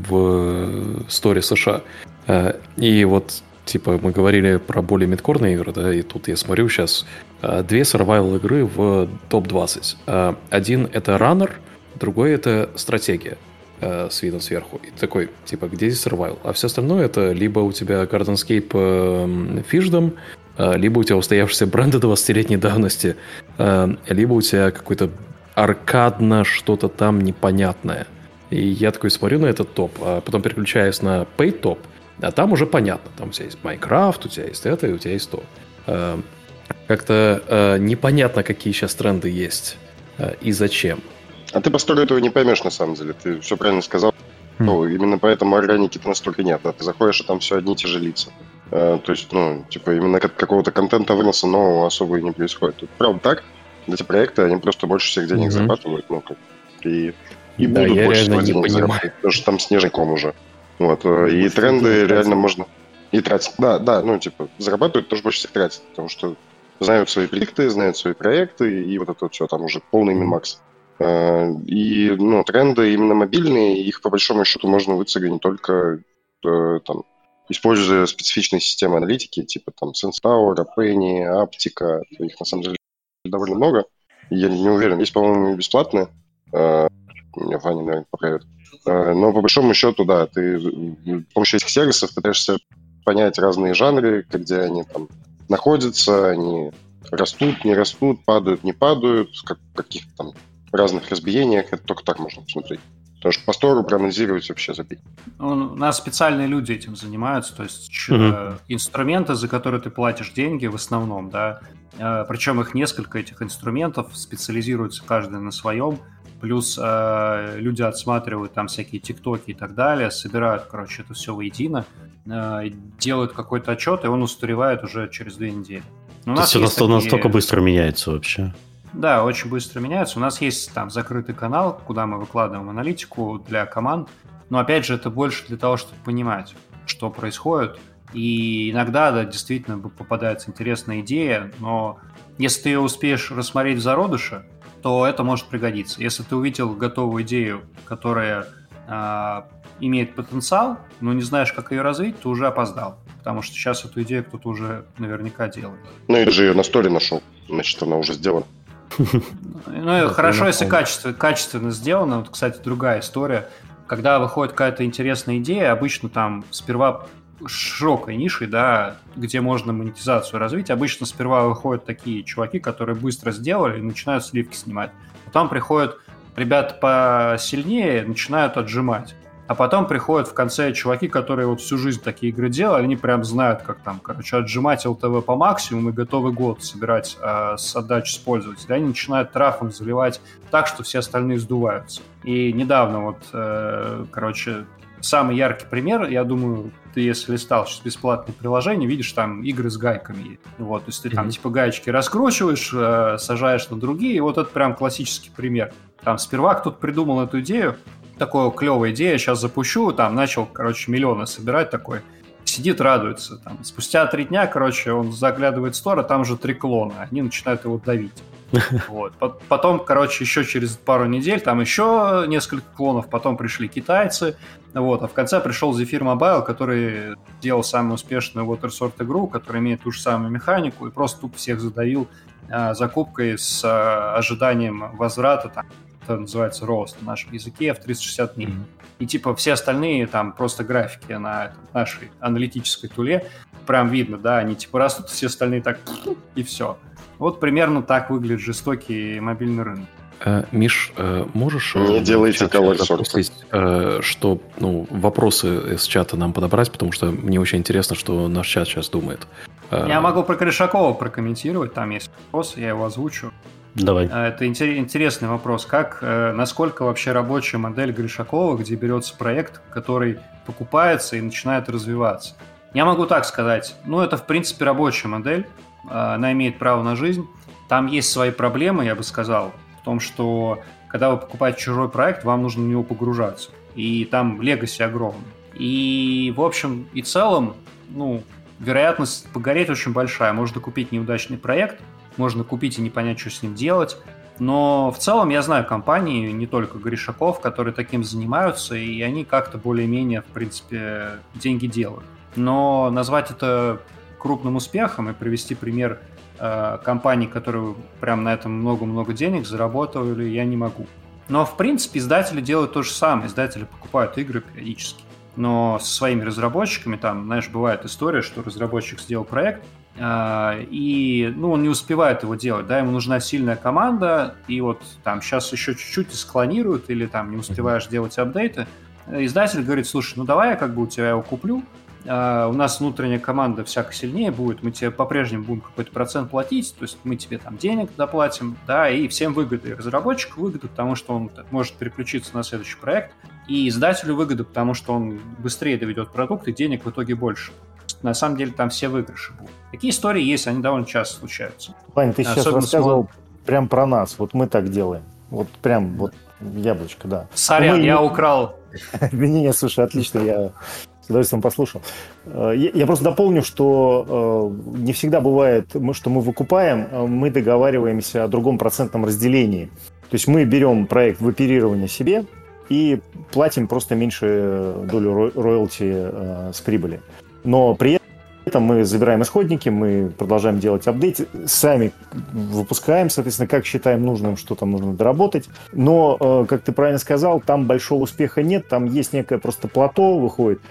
в Store США. Э, и вот, типа, мы говорили про более мидкорные игры, да, и тут я смотрю сейчас э, две survival игры в топ двадцать. Э, один — это Runner, другой — это стратегия э, с видом сверху. И такой, типа, где здесь survival? А все остальное — это либо у тебя Gardenscape э, Fishdom, либо у тебя устоявшиеся бренды двадцатилетней давности, либо у тебя какой-то аркадно что-то там непонятное. И я такой смотрю на этот топ, а потом переключаюсь на Paid топ, а там уже понятно. Там у тебя есть Minecraft, у тебя есть это, и у тебя есть то. Как-то непонятно, какие сейчас тренды есть и зачем. А ты по столу этого не поймешь, на самом деле. Ты все правильно сказал. Ну, именно поэтому органики-то настолько нет. Да? Ты заходишь, и там все одни и те же лица. Uh, то есть, ну, типа, именно как какого-то контента выноса нового особо и не происходит. Тут, правда, так. Эти проекты, они просто больше всех денег mm-hmm. зарабатывают, ну, как, и, и да, будут больше всего денег зарабатывать, потому что там снежный ком уже. Вот, и Может, тренды реально можно и тратить. Да, да, ну, типа, зарабатывают, тоже больше всех тратят, потому что знают свои предикты, знают свои проекты, и вот это вот все, там уже полный минмакс. Uh, и, ну, тренды именно мобильные, их, по большому счету, можно выцегать только, uh, там, используя специфичные системы аналитики, типа там Sensor Tower, Penny, Aptica, их на самом деле довольно много. Я не уверен, есть, по-моему, бесплатные. Меня Ваня, наверное, поправит. Но по большому счету, да, ты с помощью этих сервисов пытаешься понять разные жанры, где они там находятся, они растут, не растут, падают, не падают, как, в каких-то там разных разбиениях. Это только так можно посмотреть. Потому что по стору проанализировать вообще забить. У нас специальные люди этим занимаются, то есть mm-hmm. инструменты, за которые ты платишь деньги в основном, да, причем их несколько, этих инструментов, специализируются каждый на своем, плюс э, люди отсматривают там всякие тиктоки и так далее, собирают, короче, это все воедино, э, делают какой-то отчет, и он устаревает уже через две недели. У нас все настолько, такие... настолько быстро меняется вообще. Да, очень быстро меняется. У нас есть там закрытый канал, куда мы выкладываем аналитику для команд. Но опять же, это больше для того, чтобы понимать, что происходит. И иногда, да, действительно попадается интересная идея, но если ты ее успеешь рассмотреть в зародыше, то это может пригодиться. Если ты увидел готовую идею, которая э, имеет потенциал, но не знаешь, как ее развить, ты уже опоздал. Потому что сейчас эту идею кто-то уже наверняка делает. Ну, или же ее на сторе нашел, значит, она уже сделана. Ну, хорошо, если качественно, качественно сделано. Вот, кстати, другая история. Когда выходит какая-то интересная идея, обычно там сперва широкой нишей, да, где можно монетизацию развить, обычно сперва выходят такие чуваки, которые быстро сделали и начинают сливки снимать. Потом приходят ребята посильнее, начинают отжимать. А потом приходят в конце чуваки, которые вот всю жизнь такие игры делали, они прям знают, как там, короче, отжимать эл тэ вэ по максимуму и готовый год собирать э, с отдачи с пользователя. Они начинают трафом заливать так, что все остальные сдуваются. И недавно вот, э, короче, самый яркий пример, я думаю, ты если листал сейчас бесплатное приложение, видишь там игры с гайками. Вот, то есть ты mm-hmm. там типа гаечки раскручиваешь, э, сажаешь на другие, и вот это прям классический пример. Там сперва кто-то придумал эту идею, такая клевая идея, сейчас запущу, там начал, короче, миллионы собирать такой, сидит, радуется. Там. Спустя три дня, короче, он заглядывает в стор, а там же три клона, они начинают его давить. Вот. Потом, короче, еще через пару недель, там еще несколько клонов, потом пришли китайцы, вот, а в конце пришел Zephyr Mobile, который делал самую успешную WaterSort игру, которая имеет ту же самую механику, и просто тупо всех задавил а, закупкой с а, ожиданием возврата, там, это называется рост на нашем языке, в триста шестьдесят дней. Mm-hmm. И типа все остальные там просто графики на этом, нашей аналитической туле, прям видно, да, они типа растут, все остальные так, и все. Вот примерно так выглядит жестокий мобильный рынок. А, Миш, можешь... Не делайте колорсорт. Что ну, вопросы из чата нам подобрать, потому что мне очень интересно, что наш чат сейчас думает. Я могу про Гришакова прокомментировать, там есть вопрос, я его озвучу. Давай. Это интересный вопрос. Как, насколько вообще рабочая модель Гришакова, где берется проект, который покупается и начинает развиваться? Я могу так сказать. Ну, это, в принципе, рабочая модель. Она имеет право на жизнь. Там есть свои проблемы, я бы сказал, в том, что когда вы покупаете чужой проект, вам нужно в него погружаться. И там легаси огромный. И, в общем и целом, ну, вероятность погореть очень большая. Можно купить неудачный проект, можно купить и не понять, что с ним делать. Но в целом я знаю компании, не только Гришаков, которые таким занимаются, и они как-то более-менее, в принципе, деньги делают. Но назвать это крупным успехом и привести пример э, компаний, которые прям на этом много-много денег заработали, я не могу. Но, в принципе, издатели делают то же самое. Издатели покупают игры периодически. Но со своими разработчиками, там, знаешь, бывает история, что разработчик сделал проект, э, и, ну, он не успевает его делать, да, ему нужна сильная команда, и вот там сейчас еще чуть-чуть склонируют, или там не успеваешь делать апдейты. Издатель говорит: слушай, ну давай я как бы у тебя его куплю, Uh, у нас внутренняя команда всяко сильнее будет, мы тебе по-прежнему будем какой-то процент платить, то есть мы тебе там денег доплатим, да, и всем выгода, и разработчику выгода, потому что он может переключиться на следующий проект, и издателю выгода, потому что он быстрее доведет продукт, и денег в итоге больше. На самом деле там все выигрыши будут. Такие истории есть, они довольно часто случаются. Вань, ты сейчас рассказывал смог... прям про нас, вот мы так делаем, вот прям вот яблочко, да. Сорян, мы... я украл. Не, не, слушай, отлично, я... с удовольствием послушал. Я просто дополню, что не всегда бывает, что мы выкупаем, мы договариваемся о другом процентном разделении. То есть мы берем проект в оперирование себе и платим просто меньшую долю роялти с прибыли. Но при этом мы забираем исходники, мы продолжаем делать апдейты, сами выпускаем, соответственно, как считаем нужным, что там нужно доработать. Но, как ты правильно сказал, там большого успеха нет, там есть некое просто плато, выходит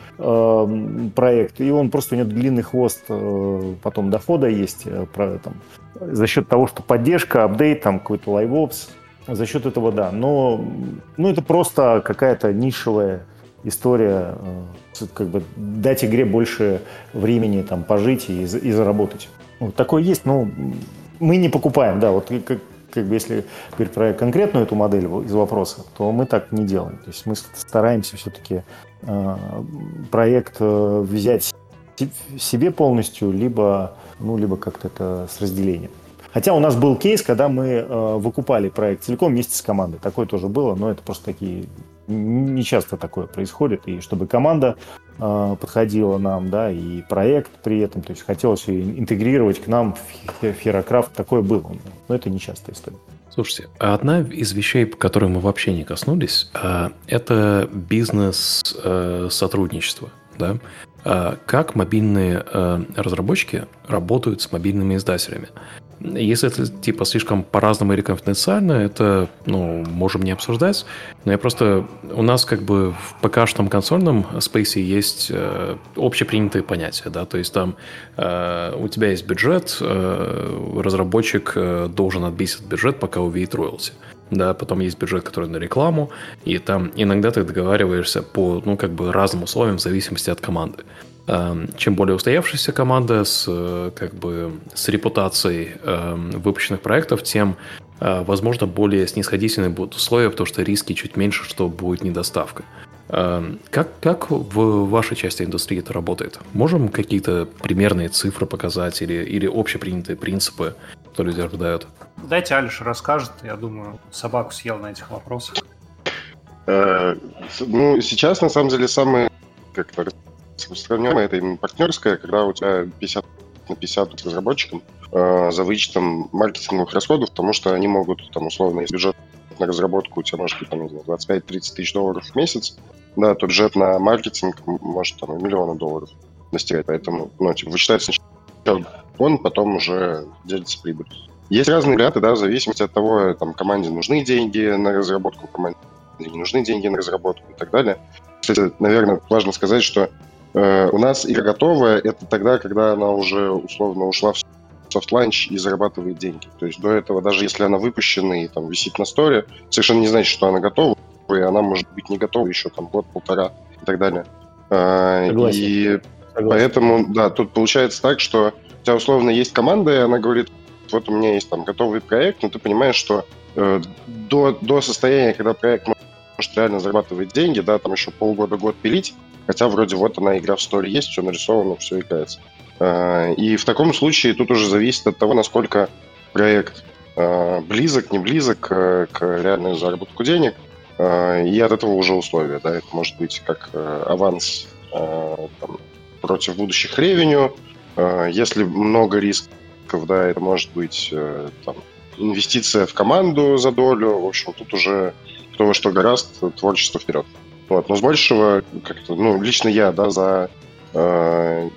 э, проект, и он просто, у него длинный хвост э, потом дохода есть э, про, там, за счет того, что поддержка, апдейт, там какой-то LiveOps, за счет этого, да. Но ну, это просто какая-то нишевая история, как бы дать игре больше времени там пожить и, и заработать. Вот такое есть, но мы не покупаем, да, вот как, как бы если говорить про конкретную эту модель из вопроса, то мы так не делаем. То есть мы стараемся все-таки э, проект э, взять себе полностью, либо, ну, либо как-то это с разделением. Хотя у нас был кейс, когда мы э, выкупали проект целиком вместе с командой. Такое тоже было, но это просто такие... Не часто такое происходит, и чтобы команда э, подходила нам, да, и проект при этом, то есть хотелось интегрировать к нам в Hero-Craft, такое было, но это не частая история. Слушайте, одна из вещей, по которой мы вообще не коснулись, это бизнес-сотрудничество, да? Как мобильные разработчики работают с мобильными издателями. Если это типа слишком по-разному или конфиденциально, это, ну, можем не обсуждать. Но я просто... У нас как бы в ПК-шном консольном спейсе есть э, общепринятые понятия, да, то есть там э, у тебя есть бюджет, э, разработчик э, должен отбить этот бюджет, пока увидит роялти. Да, потом есть бюджет, который на рекламу, и там иногда ты договариваешься по, ну, как бы разным условиям в зависимости от команды. Чем более устоявшаяся команда с, как бы, с репутацией э, выпущенных проектов, тем, э, возможно, более снисходительные будут условия, потому что риски чуть меньше, что будет недоставка. Э, как, как в вашей части индустрии это работает? Можем какие-то примерные цифры показать или, или общепринятые принципы, что люди ожидают? Дайте Алиш расскажет, я думаю, собаку съел на этих вопросах. Ну, сейчас, на самом деле, самые... Как-то распространенная это именно партнерская, когда у тебя пятьдесят на пятьдесят с разработчиком э, за вычетом маркетинговых расходов, потому что они могут, там, условно, если бюджет на разработку у тебя может быть, там, не знаю, двадцать пять тридцать тысяч долларов в месяц, да, то бюджет на маркетинг может, там, и миллиона долларов достигать, поэтому, ну, типа, вычитается сначала он, потом уже делится прибыль. Есть разные варианты, да, в зависимости от того, там, команде нужны деньги на разработку, команде не нужны деньги на разработку и так далее. Кстати, наверное, важно сказать, что у нас игра готовая, это тогда, когда она уже условно ушла в софт-ланч и зарабатывает деньги. То есть до этого, даже если она выпущена и там висит на сторе, совершенно не значит, что она готова, и она может быть не готова еще там год-полтора и так далее. Согласен. И Согласен. поэтому, да, тут получается так, что у тебя условно есть команда, и она говорит, вот у меня есть там готовый проект, но ты понимаешь, что э, до, до состояния, когда проект может реально зарабатывать деньги, да, там еще полгода-год пилить, хотя вроде вот она, игра в сторе есть, все нарисовано, все играется. Э, и в таком случае тут уже зависит от того, насколько проект э, близок, не близок э, к реальному заработку денег, э, и от этого уже условия, да, это может быть как э, аванс э, там, против будущих ревеню, э, если много рисков, да, это может быть э, там, инвестиция в команду за долю, в общем, тут уже кто во что гораст, творчество вперед. Вот. Но с большего, как-то, ну, лично я, да, за, э,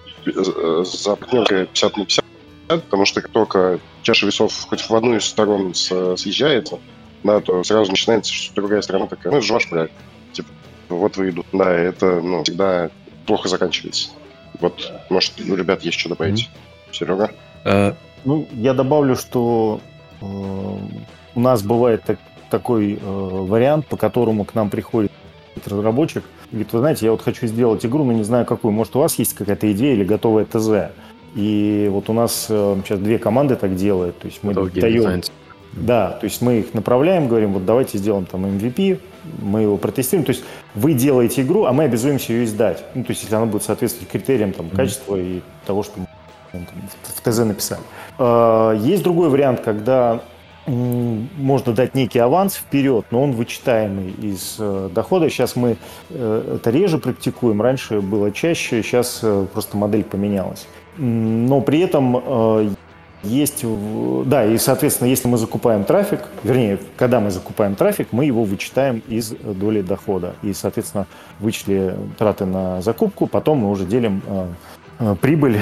за партнеркой пятьдесят на пятьдесят, потому что как только чаша весов хоть в одну из сторон с, съезжается, да, то сразу начинается, что другая сторона такая, ну, это же ваш проект. Типа, вот вы идут. Да, это, ну, всегда плохо заканчивается. Вот, может, у ребят есть что добавить. Mm-hmm. Серега? Uh, ну, я добавлю, что э, у нас бывает так, такой э, вариант, по которому к нам приходит разработчик, говорит, вы знаете, я вот хочу сделать игру, но не знаю какую. Может, у вас есть какая-то идея или готовая ТЗ? И вот у нас э, сейчас две команды так делают. То есть мы Готов даем... Да, то есть мы их направляем, говорим, вот давайте сделаем там эм ви пи, мы его протестируем. То есть вы делаете игру, а мы обязуемся ее издать. Ну, то есть если она будет соответствовать критериям там, качества и того, что мы в ТЗ написали. Есть другой вариант, когда можно дать некий аванс вперед, но он вычитаемый из дохода. Сейчас мы это реже практикуем, раньше было чаще, сейчас просто модель поменялась. Но при этом есть, да, и, соответственно, если мы закупаем трафик, вернее, когда мы закупаем трафик, мы его вычитаем из доли дохода. И, соответственно, вычли траты на закупку, потом мы уже делим прибыль,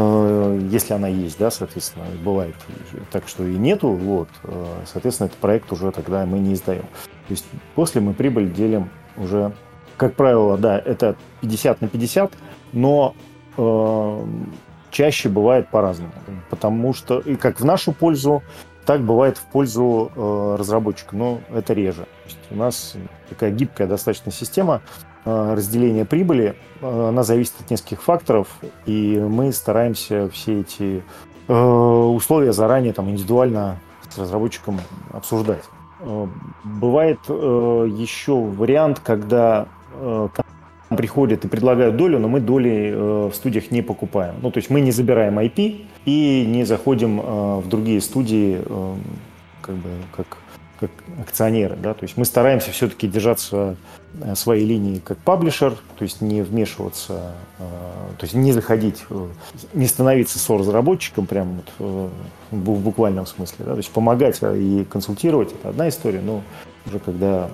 если она есть, да, соответственно, бывает так, что и нету, вот, соответственно, этот проект уже тогда мы не издаем. То есть после мы прибыль делим уже, как правило, да, это пятьдесят на пятьдесят, но э, чаще бывает по-разному, потому что, и как в нашу пользу, так бывает в пользу э, разработчика, но это реже. То есть у нас такая гибкая достаточно система разделение прибыли, она зависит от нескольких факторов, и мы стараемся все эти э, условия заранее там, индивидуально с разработчиком обсуждать. Э, бывает э, еще вариант, когда э, к нам приходят и предлагают долю, но мы доли э, в студиях не покупаем. Ну, то есть мы не забираем ай пи и не заходим э, в другие студии э, как бы как как акционеры, да, то есть мы стараемся все-таки держаться своей линии как паблишер, то есть не вмешиваться, то есть не заходить, не становиться со-разработчиком прям вот, в буквальном смысле, да, то есть помогать и консультировать – это одна история, но уже когда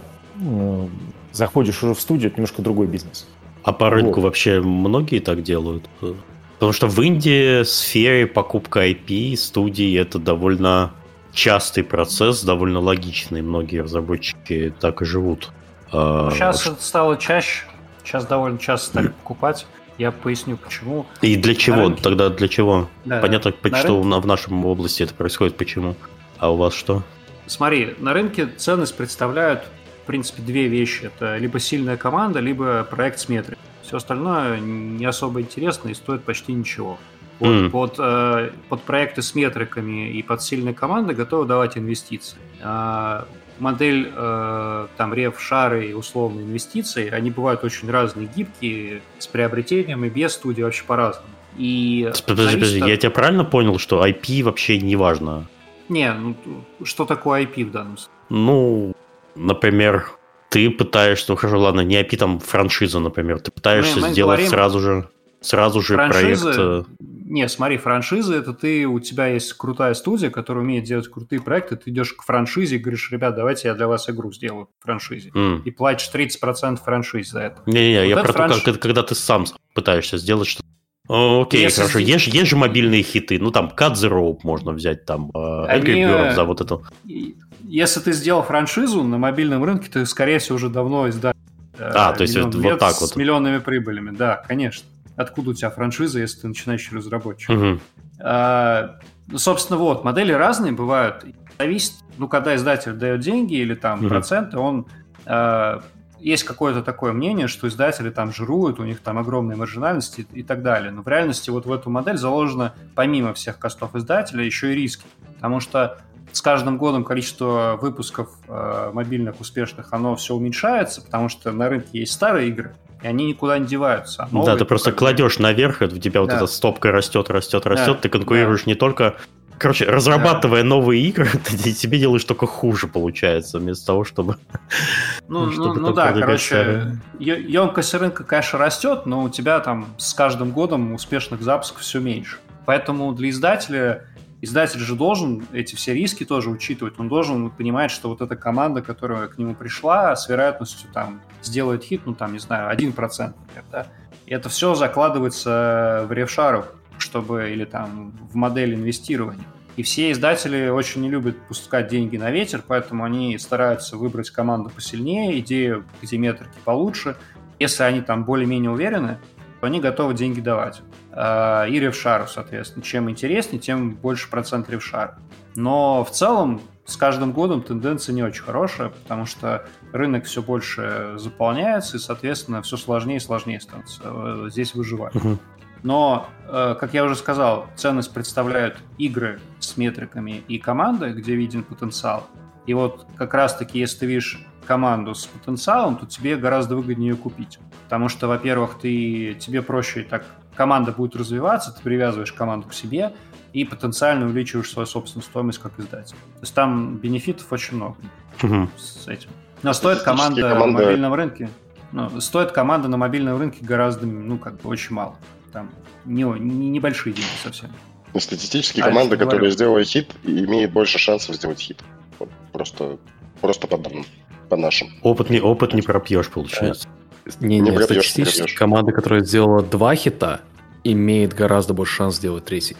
заходишь уже в студию, это немножко другой бизнес. А по рынку вот. Вообще многие так делают? Потому что в Индии сфере покупка ай пи студии – это довольно частый процесс, довольно логичный. Многие разработчики так и живут. Сейчас это стало чаще. Сейчас довольно часто стали покупать. Я поясню, почему. И для чего? Рынке... Тогда для чего? Да, Понятно, на что рынке... в нашем области это происходит, почему. А у вас что? Смотри, на рынке ценность представляют, в принципе, две вещи. Это либо сильная команда, либо проект с метрикой. Все остальное не особо интересно и стоит почти ничего. Вот, mm. под, э, под проекты с метриками и под сильные команды готовы давать инвестиции. Э, модель э, там рев, шары и условные инвестиции, они бывают очень разные, гибкие, с приобретением и без студии вообще по-разному. И подожди, подожди, от... я тебя правильно понял, что ай пи вообще не важно? Не, ну что такое ай пи в данном случае? Ну, например, ты пытаешься, ну хорошо, ладно, не ай пи, там франшиза, например, ты пытаешься мы, мы сделать говорим... сразу же... Сразу же франшизы... проект... Не, смотри, франшиза – это ты, у тебя есть крутая студия, которая умеет делать крутые проекты, ты идешь к франшизе и говоришь, ребят, давайте я для вас игру сделаю в франшизе. Mm. И платишь тридцать процентов франшизе за это. Не-не, вот я про франш... то, как, когда ты сам пытаешься сделать что-то. О, окей, Если хорошо, есть, есть же мобильные хиты, ну там Cut the Rope можно взять, там Angry Birds, за вот это. Если ты сделал франшизу на мобильном рынке, ты, скорее всего, уже давно издал а, то есть вот, вот так вот. С миллионными прибылями, да, конечно. Откуда у тебя франшиза, если ты начинающий разработчик? Угу. А, Ну, собственно, вот, модели разные бывают. Зависит, ну, когда издатель дает деньги или там mm-hmm. проценты, он... Э, есть какое-то такое мнение, что издатели там жируют, у них там огромные маржинальности и, и так далее. Но в реальности вот в эту модель заложено, помимо всех костов издателя, еще и риски. Потому что с каждым годом количество выпусков э, мобильных успешных, оно все уменьшается, потому что на рынке есть старые игры, и они никуда не деваются. А да, ты просто как... кладешь наверх, у тебя да. вот эта стопка растет, растет, растет, да. ты конкурируешь да. не только... Короче, разрабатывая да. новые игры, ты тебе делаешь только хуже, получается, вместо того, чтобы... Ну, чтобы ну, ну да, короче, емкость рынка, конечно, растет, но у тебя там с каждым годом успешных запусков все меньше. Поэтому для издателя, издатель же должен эти все риски тоже учитывать. Он должен понимать, что вот эта команда, которая к нему пришла, с вероятностью там сделает хит, ну там, не знаю, один процент, например, да. И это все закладывается в ревшару, чтобы, или там в модель инвестирования. И все издатели очень не любят пускать деньги на ветер, поэтому они стараются выбрать команду посильнее, идею, где метрики получше. Если они там более-менее уверены, то они готовы деньги давать. И ревшару, соответственно. Чем интереснее, тем больше процент ревшара. Но в целом с каждым годом тенденция не очень хорошая, потому что рынок все больше заполняется, и, соответственно, все сложнее и сложнее становится здесь выживать. Uh-huh. Но, э, как я уже сказал, ценность представляют игры с метриками и команды, где виден потенциал. И вот как раз-таки, если ты видишь команду с потенциалом, то тебе гораздо выгоднее ее купить. Потому что, во-первых, ты, тебе проще так, команда будет развиваться, ты привязываешь команду к себе и потенциально увеличиваешь свою собственную стоимость как издатель. То есть там бенефитов очень много угу. с этим. Но стоит команда команды... на мобильном рынке, ну, стоит команда на мобильном рынке гораздо, ну, как бы очень мало. Там не, не, небольшие деньги совсем. Статистически а команда, которая говорю. сделала хит, имеет больше шансов сделать хит. Вот просто, просто по данным, по нашим. Опыт не, опыт не пропьешь, получается. Не, не, не пропьешь, статистически не пропьешь. Команда, которая сделала два хита, имеет гораздо больше шанс сделать третий.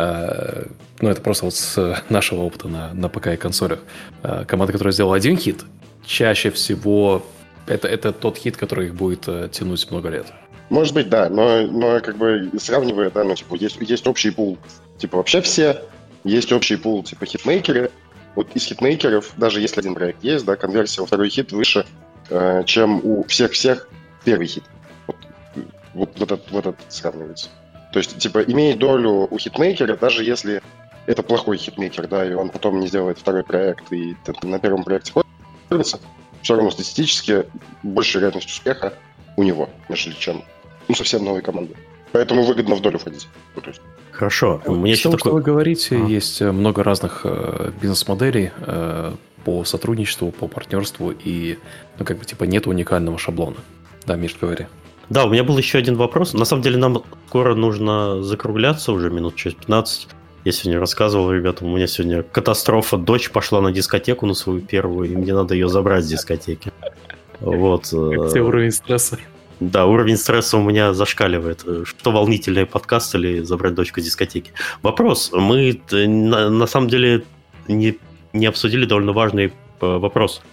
А, ну, это просто вот с нашего опыта на, на ПК и консолях. А, команда, которая сделала один хит, чаще всего это, это тот хит, который их будет а, тянуть много лет. Может быть, да, но, но как бы сравнивая, да, ну, типа, есть, есть общий пул, типа, вообще все, есть общий пул, типа, хитмейкеры. Вот из хитмейкеров, даже если один проект есть, да, конверсия во второй хит выше, э, чем у всех-всех первый хит. Вот, вот, вот, этот, вот этот сравнивается. То есть, типа, имеет долю у хитмейкера, даже если это плохой хитмейкер, да, и он потом не сделает второй проект, и на первом проекте ходится, все равно статистически большая вероятность успеха у него, нежели чем ну, совсем новой команды. Поэтому выгодно в долю входить. Ну, то есть... Хорошо. У меня еще такой... что вы говорите, а. есть много разных э, бизнес-моделей э, по сотрудничеству, по партнерству, и ну, как бы типа нет уникального шаблона. Да, Миш, говори. Да, у меня был еще один вопрос. На самом деле нам скоро нужно закругляться, уже минут через пятнадцать. Я сегодня рассказывал ребятам, у меня сегодня катастрофа. Дочь пошла на дискотеку, на свою первую, и мне надо ее забрать с дискотеки. Вот. Как тебе уровень стресса? Да, уровень стресса у меня зашкаливает. Что волнительный подкаст или забрать дочку с дискотеки? Вопрос. Мы на, на самом деле не, не обсудили довольно важный вопрос.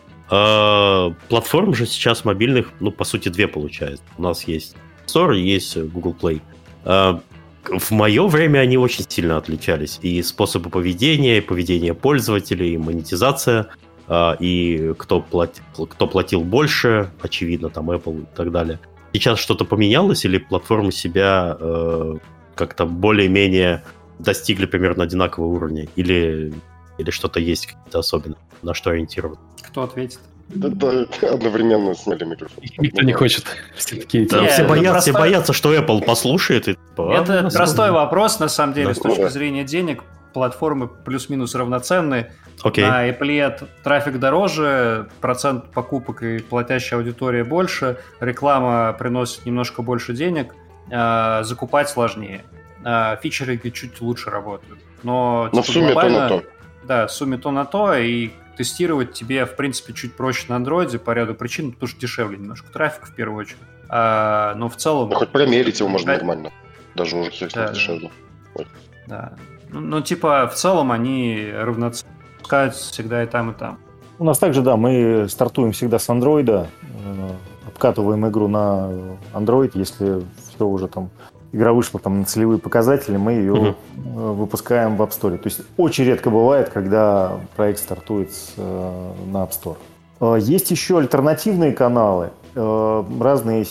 А, платформ же сейчас мобильных, ну, по сути, две получается. У нас есть Store и есть Google Play. А, в мое время они очень сильно отличались. И способы поведения, и поведение пользователей, и монетизация, а, и кто, плат, кто платил больше, очевидно, там Apple и так далее. Сейчас что-то поменялось, или платформы себя э, как-то более-менее достигли примерно одинакового уровня? Или, или что-то есть какие-то особенные? На что ориентироваться? Кто ответит? Да, да, одновременно сняли микрофон. Никто не хочет. Все-таки да, все, боятся, простой... все боятся, что Apple послушает. И... Это а, простой вопрос, на самом деле, да, с точки да. зрения денег. Платформы плюс-минус равноценны. Okay. На Apple трафик дороже, процент покупок и платящая аудитория больше, реклама приносит немножко больше денег, э, закупать сложнее. Э, фичеринги чуть лучше работают. Но, Но типа, в сумме то на то. Да, в сумме то на то, и тестировать тебе, в принципе, чуть проще на андроиде по ряду причин, потому что дешевле немножко трафик в первую очередь. А, но в целом... Да, хоть промерить его можно да. нормально. Даже уже хер да, дешевле. Да. да. Ну, ну, типа, в целом они равноценны. Пускают всегда и там, и там. У нас также, да, мы стартуем всегда с андроида, обкатываем игру на Android, если все уже там игра вышла там на целевые показатели, мы ее угу. выпускаем в App Store. То есть очень редко бывает, когда проект стартует на App Store. Есть еще альтернативные каналы, разные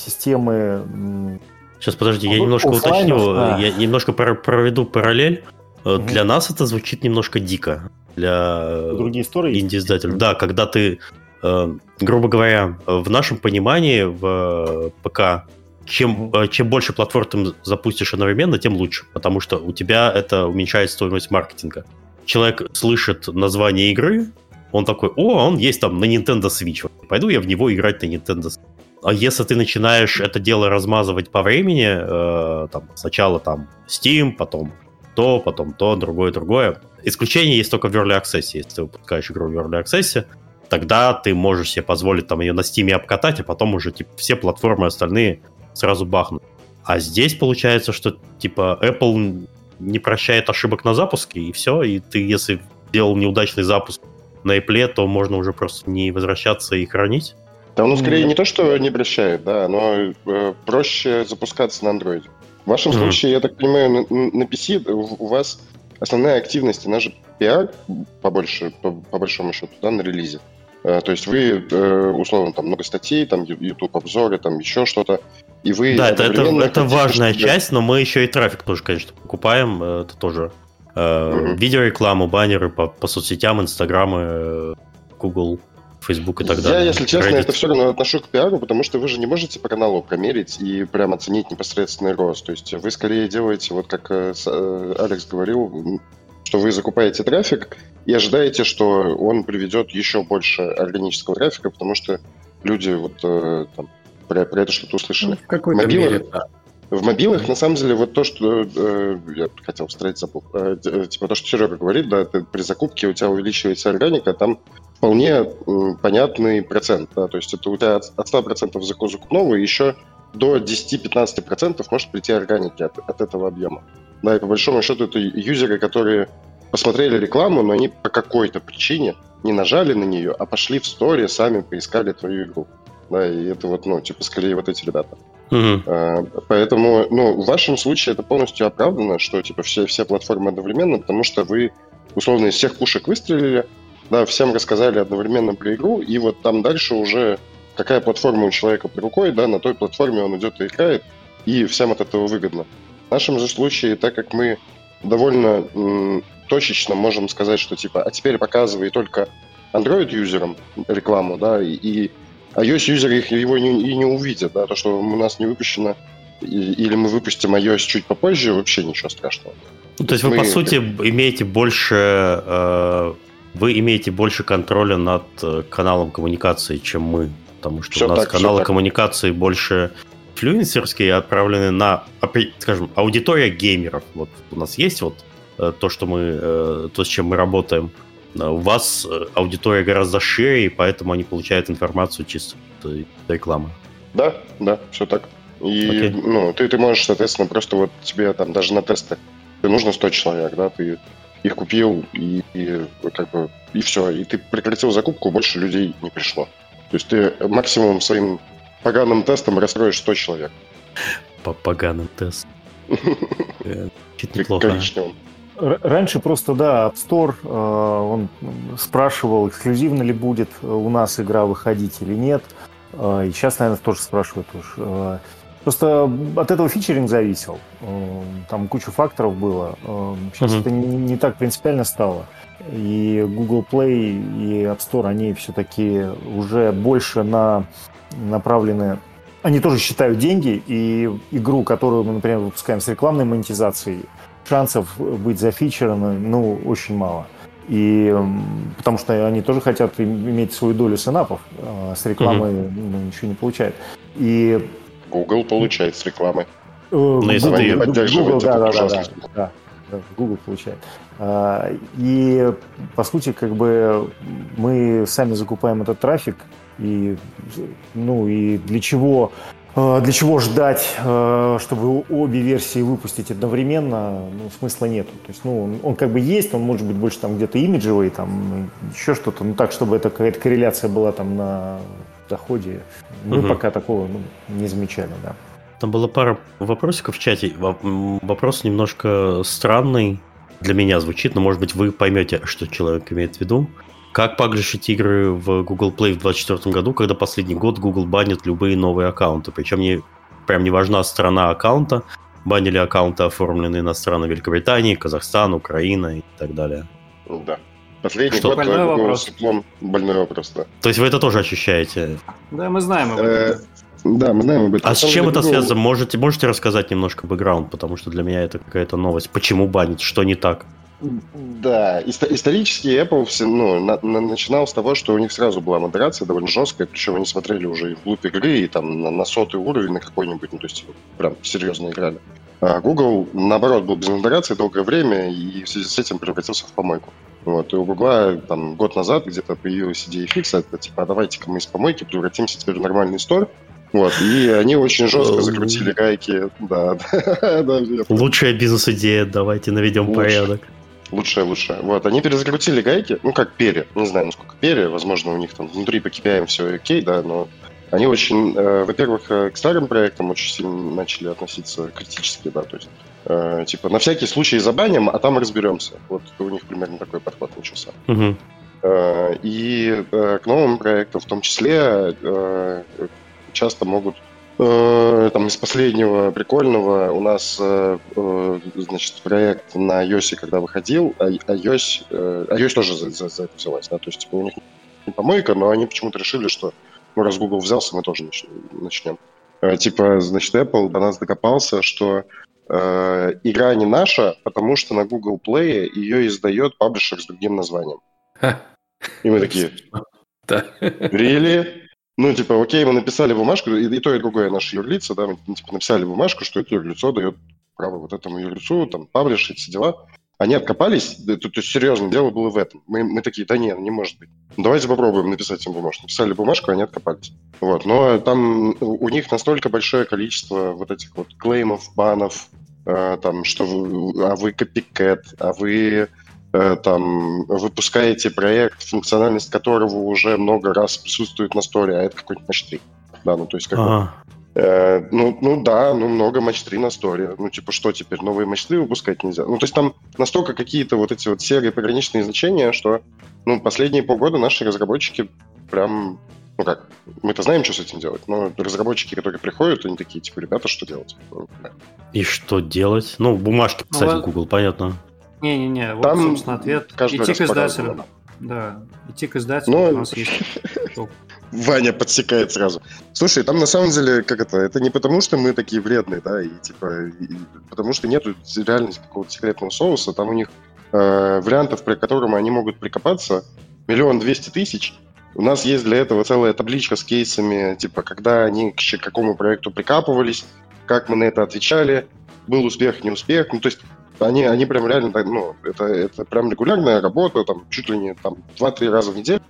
системы. Сейчас, подожди, я немножко уточню, да. я немножко проведу параллель. Угу. Для нас это звучит немножко дико. Для инди-издателей. Да, когда ты, грубо говоря, в нашем понимании в ПК, чем, угу. чем больше платформ ты запустишь одновременно, тем лучше, потому что у тебя это уменьшает стоимость маркетинга. Человек слышит название игры, он такой, о, он есть там на Nintendo Switch, пойду я в него играть на Nintendo Switch. А если ты начинаешь это дело размазывать по времени, э, там, сначала там Steam, потом то, потом то, другое, другое. Исключение есть только в Early Access. Если ты выпускаешь игру в Early Access, тогда ты можешь себе позволить там ее на Steam обкатать, а потом уже типа, все платформы остальные сразу бахнут. А здесь получается, что типа Apple не прощает ошибок на запуске, и все, и ты, если делал неудачный запуск на Apple, то можно уже просто не возвращаться и хранить. Да, ну, скорее, не то, что не прощает, да, но э, проще запускаться на Android. В вашем mm-hmm. случае, я так понимаю, на, на пи си у вас основная активность, она же пиар, побольше, по, по большому счету, да, на релизе. Э, то есть вы, э, условно, там много статей, там YouTube-обзоры, там еще что-то, и вы... Да, это, это, это важная чтобы... часть, но мы еще и трафик тоже, конечно, покупаем, это тоже э, mm-hmm. видеорекламу, баннеры по, по соцсетям, Инстаграмы, Google... Facebook и так далее. Я, если честно, Reddit. Это все равно отношу к пиару, потому что вы же не можете по каналу промерить и прям оценить непосредственный рост. То есть вы скорее делаете, вот как Алекс говорил, что вы закупаете трафик и ожидаете, что он приведет еще больше органического трафика, потому что люди вот там, про, про это что-то услышали. Ну, в какой-то мобилах, мере, да. В мобилах, на самом деле, вот то, что э, я хотел встретить, забыл, э, типа то, что Серега говорит, да, ты, при закупке у тебя увеличивается органика, там вполне э, понятный процент, да, то есть это у тебя от, от ста процентов закупного еще до десять-пятнадцать процентов может прийти органики от, от этого объема. Да, и по большому счету это юзеры, которые посмотрели рекламу, но они по какой-то причине не нажали на нее, а пошли в сторе, сами поискали твою игру. Да, и это вот, ну, типа, скорее вот эти ребята. Uh-huh. А, поэтому, ну, в вашем случае это полностью оправдано, что, типа, все, все платформы одновременно, потому что вы, условно, из всех пушек выстрелили, да, всем рассказали одновременно про игру, и вот там дальше уже какая платформа у человека под рукой, да, на той платформе он идет и играет, и всем от этого выгодно. В нашем же случае, так как мы довольно м, точечно можем сказать, что, типа, а теперь показывай только Android-юзерам рекламу, да, и, и iOS-юзеры их его не, и не увидят, да, то, что у нас не выпущено, и, или мы выпустим iOS чуть попозже, вообще ничего страшного. Ну, то есть мы, вы, по сути, имеете больше, э, вы имеете больше контроля над каналом коммуникации, чем мы, потому что все у нас так, каналы коммуникации больше инфлюенсерские, отправлены на, скажем, аудитория геймеров. Вот у нас есть вот то, что мы, то, с чем мы работаем. У вас аудитория гораздо шире, и поэтому они получают информацию чисто из рекламы. Да, да, все так. И okay. ну, ты, ты можешь, соответственно, просто вот тебе там даже на тесты тебе нужно сто человек, да, ты их купил, и, и как бы и все, и ты прекратил закупку, больше людей не пришло. То есть ты максимум своим поганым тестом расстроишь сто человек. По поганым тестам. Чуть неплохо. Раньше просто, да, App Store, э, он спрашивал, эксклюзивно ли будет у нас игра выходить или нет. Э, и сейчас, наверное, тоже спрашивают уж. Э, просто от этого фичеринг зависел. Э, там куча факторов было. Э, сейчас mm-hmm. это не, не так принципиально стало. И Google Play и App Store, они все-таки уже больше на, направлены... Они тоже считают деньги, и игру, которую мы, например, выпускаем с рекламной монетизацией, шансов быть зафичерами, ну, очень мало. И потому что они тоже хотят иметь свою долю синапов, а с рекламой mm-hmm. ну, ничего не получают. И Google получает с рекламы. Но Google, если ты Google, да, да, да, да, да, Google получает. И по сути, как бы мы сами закупаем этот трафик, и ну и для чего? Для чего ждать, чтобы обе версии выпустить одновременно, ну, смысла нету. То есть, ну, он, он как бы есть, он может быть больше там где-то имиджевый, там еще что-то, ну так, чтобы это какая-то корреляция была там на доходе. Мы угу. пока такого ну, не замечали, да. Там была пара вопросиков в чате. Вопрос немножко странный для меня звучит, но, может быть, вы поймете, что человек имеет в виду. Как паблишить игры в Google Play в двадцать четвёртом году, когда последний год Google банит любые новые аккаунты? Причем не, прям не важна страна аккаунта. Банили аккаунты, оформленные на страны Великобритании, Казахстан, Украина и так далее. Да. Последний Что? год Больной Google вопрос. диплом, больной вопрос, да. То есть вы это тоже ощущаете? Да, мы знаем об Э, этом. Да, мы знаем об этом. А На с самом чем деле, это Google- связано? Можете, можете рассказать немножко бэкграунд, потому что для меня это какая-то новость. Почему банить? Что не так? Да, исто- исторически Apple все, ну, на- на- начинал с того, что у них сразу была модерация довольно жесткая, причем они смотрели уже и вглубь игры, и там на, на сотый уровень на какой-нибудь, ну, то есть прям серьезно играли. А Google, наоборот, был без модерации долгое время, и в связи с этим превратился в помойку. Вот, и у Google там год назад где-то появилась идея фикса, это типа, а давайте-ка мы из помойки превратимся теперь в нормальный стор. Вот, и они очень жестко закрутили гайки. Да, да, да, верно. Лучшая бизнес-идея, давайте наведем Лучше. порядок. Лучшее, лучшее. Вот, они перезакрутили гайки, ну, как перья, не знаю, насколько перья, возможно, у них там внутри по кей пи ай все окей, да, но они очень, э, во-первых, э, к старым проектам очень сильно начали относиться критически, да, то есть, э, типа, на всякий случай забаним, а там разберемся. Вот у них примерно такой подход начался. Угу. Э, и э, к новым проектам в том числе э, часто могут Э, там из последнего прикольного у нас, э, э, значит, проект на iOS, когда выходил, а iOS, э, iOS тоже за, за, за это взялась, да, то есть типа, у них не помойка, но они почему-то решили, что ну, раз Google взялся, мы тоже нач- начнем. Э, типа, значит, Apple до нас докопался, что э, игра не наша, потому что на Google Play ее издает паблишер с другим названием. Ха. И мы такие, Да. really? Ну, типа, окей, мы написали бумажку, и, и то, и другое наши юрлица, да, мы типа, написали бумажку, что это юрлицо дает право вот этому юрлицу, там, паблишить, все дела. Они откопались, да, то, то есть серьезно, дело было в этом. Мы, мы такие, да нет, не может быть. Ну, давайте попробуем написать им бумажку. Написали бумажку, они откопались. Вот, но там у них настолько большое количество вот этих вот клеймов, банов, э, там, что вы, а вы копикэт, а вы... там выпускаете проект, функциональность которого уже много раз присутствует на сторе, а это какой-нибудь матч три. Да, ну то есть как Ага. бы, э, ну, ну да, ну много матч три на сторе. Ну типа что теперь, новые матч три выпускать нельзя? Ну то есть там настолько какие-то вот эти вот серые пограничные значения, что ну последние полгода наши разработчики прям, ну как, мы-то знаем, что с этим делать, но разработчики, которые приходят, они такие, типа, ребята, что делать? Ну, да. И что делать? Ну, бумажки писать Ну, в Google, понятно. Не-не-не, вот, Там собственно, ответ. каждый Идти раз к издателю. по-разному. Да, идти к издателю, Но- у нас есть. Ваня подсекает сразу. Слушай, там на самом деле, как это, это не потому, что мы такие вредные, да, и типа, и- потому что нету реально какого-то секретного соуса, там у них э, вариантов, при котором они могут прикопаться, миллион двести тысяч. У нас есть для этого целая табличка с кейсами, типа, когда они к щ- какому проекту прикапывались, как мы на это отвечали, был успех, не успех, ну, то есть они, они прям реально, так, ну, это, это прям регулярная работа, там, чуть ли не там два-три раза в неделю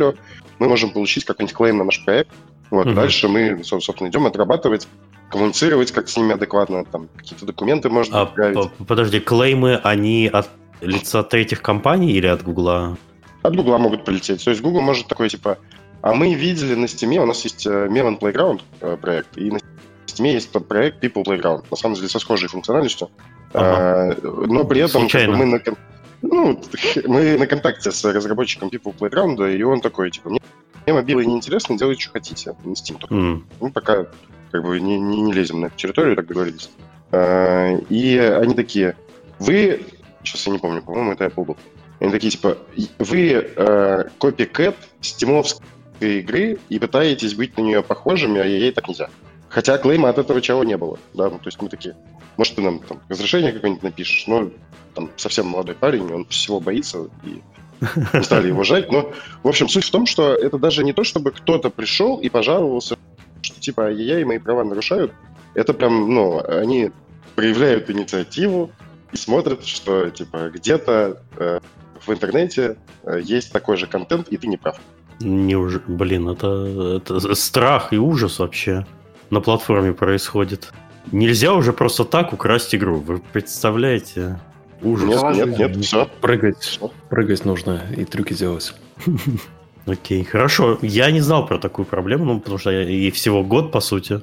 мы можем получить какой-нибудь клейм на наш проект. Вот, Мгм. дальше мы, собственно, идем отрабатывать, коммуницировать как с ними адекватно, там, какие-то документы можно А, отправить. по- подожди, клеймы, они от лица третьих компаний или от Гугла? От Гугла могут прилететь. То есть Google может такой, типа, а мы видели на Steam, у нас есть э, Melon Playground э, проект, и на Steam есть тот проект People Playground, на самом деле со схожей функциональностью. Ага. Э, но при этом как бы, Случайно. мы, на, кон- ну, мы на контакте с разработчиком People Playground, и он такой, типа, мне, мне мобилы не интересно, делайте, что хотите. На Steam только. М. Мы пока как бы не, не, не лезем на эту территорию, так договорились. Э, И они такие, вы, сейчас я не помню, по-моему, это Apple был. Они такие, типа, вы э, копикэт стимовской игры и пытаетесь быть на нее похожими, а ей так нельзя. Хотя клейма от этого чего не было. Да? Ну, то есть мы такие, может, ты нам там разрешение какое-нибудь напишешь, но там совсем молодой парень, он всего боится, и не стали его жать. Но, в общем, суть в том, что это даже не то, чтобы кто-то пришел и пожаловался, что типа ай-яй-яй, мои права нарушают. Это прям, ну, они проявляют инициативу и смотрят, что типа где-то э, в интернете э, есть такой же контент, и ты не прав. Неужели, блин, это, это страх и ужас вообще на платформе происходит. Нельзя уже просто так украсть игру. Вы представляете? Ужас. Нет, Положи. нет, нет, все. Прыгать, прыгать нужно и трюки делать. Окей, хорошо. Я не знал про такую проблему, ну, потому что я- ей всего год, по сути.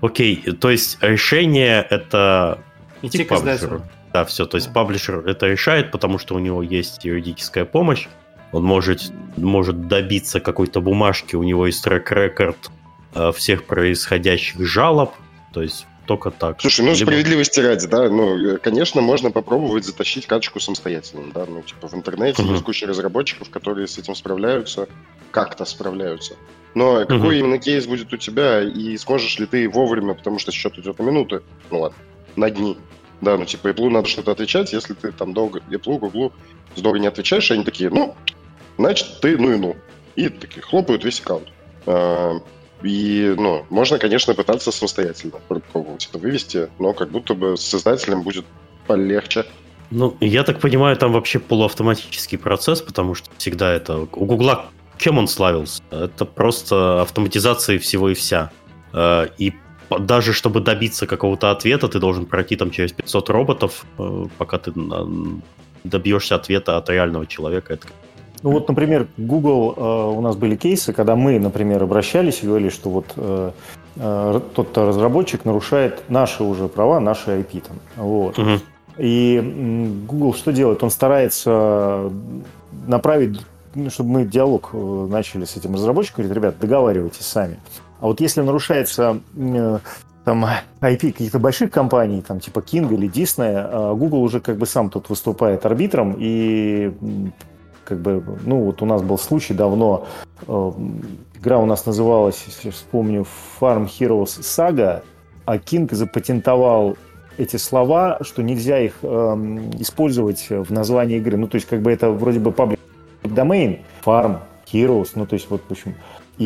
Окей, то есть решение это идти к издателю. Да, все, то есть да. Паблишер это решает, потому что у него есть юридическая помощь, он может, может добиться какой-то бумажки, у него есть трек-рекорд э, всех происходящих жалоб, то есть только так. Слушай, ну, Либо... справедливости ради, да, ну, конечно, можно попробовать затащить карточку самостоятельно, да, ну, типа в интернете uh-huh. есть куча разработчиков, которые с этим справляются, как-то справляются. Но какой uh-huh. именно кейс будет у тебя, и сможешь ли ты вовремя, потому что счет идет на минуты, ну ладно, на дни. Да, ну типа Apple надо что-то отвечать, если ты там долго, Apple, Google здорово не отвечаешь, они такие, ну, значит, ты ну и ну. И такие хлопают весь аккаунт. А, и, ну, можно, конечно, пытаться самостоятельно пробовать это вывести, но как будто бы с издателем будет полегче. Ну, я так понимаю, там вообще полуавтоматический процесс, потому что всегда это... У Гугла чем он славился? Это просто автоматизация всего и вся. И даже чтобы добиться какого-то ответа, ты должен пройти там через пятьсот роботов, пока ты добьешься ответа от реального человека. Это... Ну вот, например, Google, э, у нас были кейсы, когда мы, например, обращались и говорили, что вот э, э, тот разработчик нарушает наши уже права, наши ай пи там. Вот. Угу. И Google что делает? Он старается направить, чтобы мы диалог начали с этим разработчиком, говорит, ребят, договаривайтесь сами. А вот если нарушается э, там ай пи каких-то больших компаний, там типа King или Disney, Google уже как бы сам тут выступает арбитром, и как бы, ну вот у нас был случай давно, э, игра у нас называлась, если я вспомню, Farm Heroes Saga, а King запатентовал эти слова, что нельзя их э, использовать в названии игры. Ну, то есть, как бы это вроде бы public domain, Farm Heroes, ну, то есть, вот, в общем.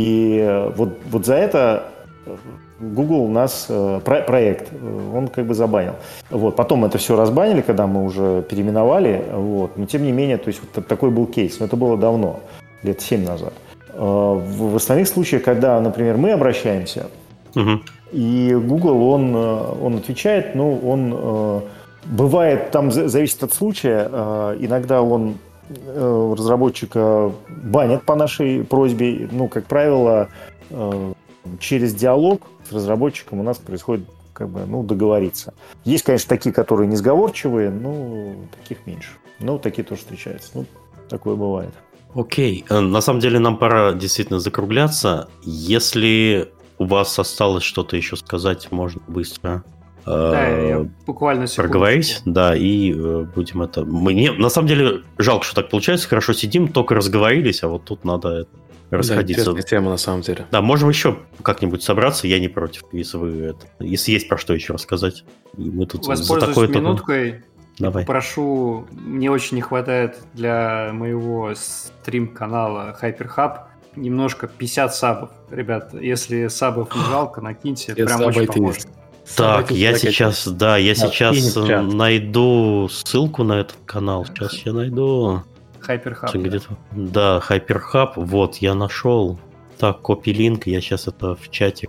И вот, вот за это Google у нас э, про, проект, он как бы забанил. Вот. Потом это все разбанили, когда мы уже переименовали, вот. Но тем не менее, то есть вот такой был кейс. Но это было давно, лет семь назад. Э, в, в остальных случаях, когда, например, мы обращаемся, угу. и Google, он, он отвечает, ну, он э, бывает, там зависит от случая, э, иногда он э, разработчика банят по нашей просьбе, ну, как правило, э, через диалог с разработчиком у нас происходит как бы, ну, договориться. Есть, конечно, такие, которые несговорчивые, но таких меньше. Но такие тоже встречаются. Ну, такое бывает. Окей. На самом деле нам пора действительно закругляться. Если у вас осталось что-то еще сказать, можно быстро да, э, я буквально проговорить. Да, и э, будем это... Мне, на самом деле, жалко, что так получается. Хорошо сидим, только разговорились, а вот тут надо... расходиться. Да, тема на самом деле. Да, можем еще как-нибудь собраться, я не против, если вы это, если есть про что еще рассказать. И мы тут воспользуюсь за такое минуткой. Давай. Прошу, мне очень не хватает для моего стрим-канала HyperHub немножко пятьдесят сабов. Ребят, если сабов не жалко, накиньте, я прям очень поможет. Так, я сейчас, да, я сейчас найду ссылку на этот канал. Сейчас я найду. HyperHub. Где-то. Да, HyperHub. Вот, я нашел. Так, копи-линк. Я сейчас это в чате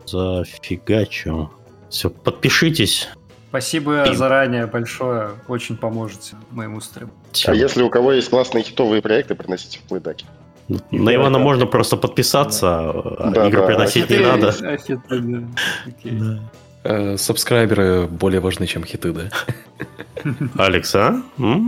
зафигачу. Все, подпишитесь. Спасибо и... заранее большое. Очень поможете моему стриму. А если у кого есть классные хитовые проекты, приносите в плейдаки. На Ивана да, можно да. просто подписаться, а да, игры да. приносить а не хиты, надо. А хиты, да. Okay. Да. Сабскрайберы более важны, чем хиты, да? Алекс, а?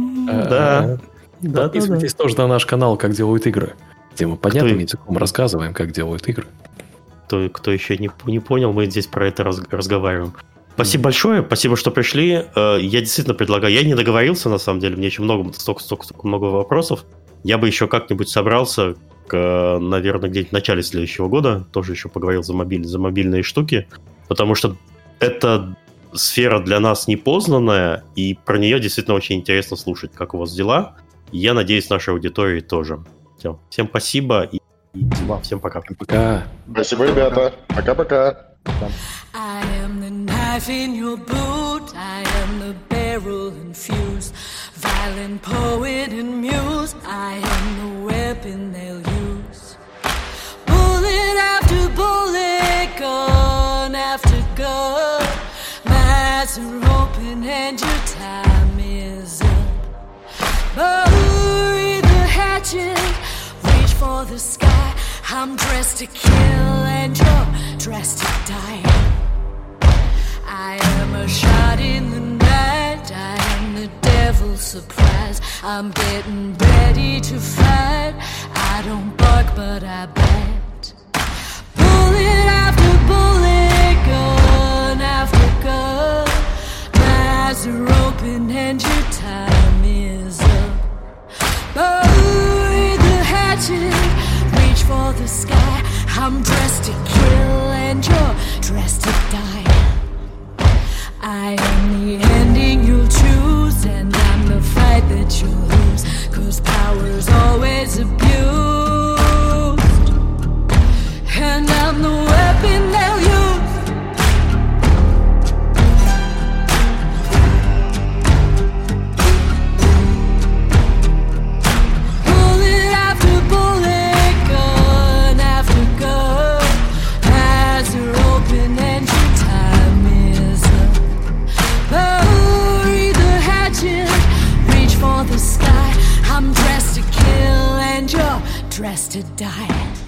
Да. Подписывайтесь тоже на наш канал «Как делают игры», где мы понятным языком рассказываем, как делают игры. Кто, кто еще не, не понял, мы здесь про это раз, разговариваем. Спасибо mm-hmm. большое, спасибо, что пришли. Я действительно предлагаю, я не договорился, на самом деле, мне еще много, столько, столько, столько много вопросов. Я бы еще как-нибудь собрался, к, наверное, где-нибудь в начале следующего года, тоже еще поговорил за, мобиль, за мобильные штуки, потому что это сфера для нас непознанная, и про нее действительно очень интересно слушать, как у вас дела. Я надеюсь, нашей аудитории тоже. Все. Всем спасибо и, и всем пока. Пока. Спасибо, ребята. Пока-пока. I am the knife in your boot. I am the barrel infused. Violent poet and muse. I am the weapon they'll use. Bullet after bullet, gun after gun. Mouths are open and your time is up. Bury the hatchet, reach for the sky. I'm dressed to kill and you're dressed to die. I am a shot in the night, I am the devil's surprise. I'm getting ready to fight, I don't bark but I bite. Bullet after bullet, gun after gun, my eyes are open and your time is up. Bury the hatchet, reach for the sky. I'm dressed to kill and you're dressed to die. I am the ending you'll choose, and I'm the fight that you'll lose, 'cause power's always abused, and I'm the weapon they'll use. Bullet after bullet, gun after gun, eyes are open and your time is up. Bury the hatchet, reach for the sky. I'm dressed to kill and you're dressed to die.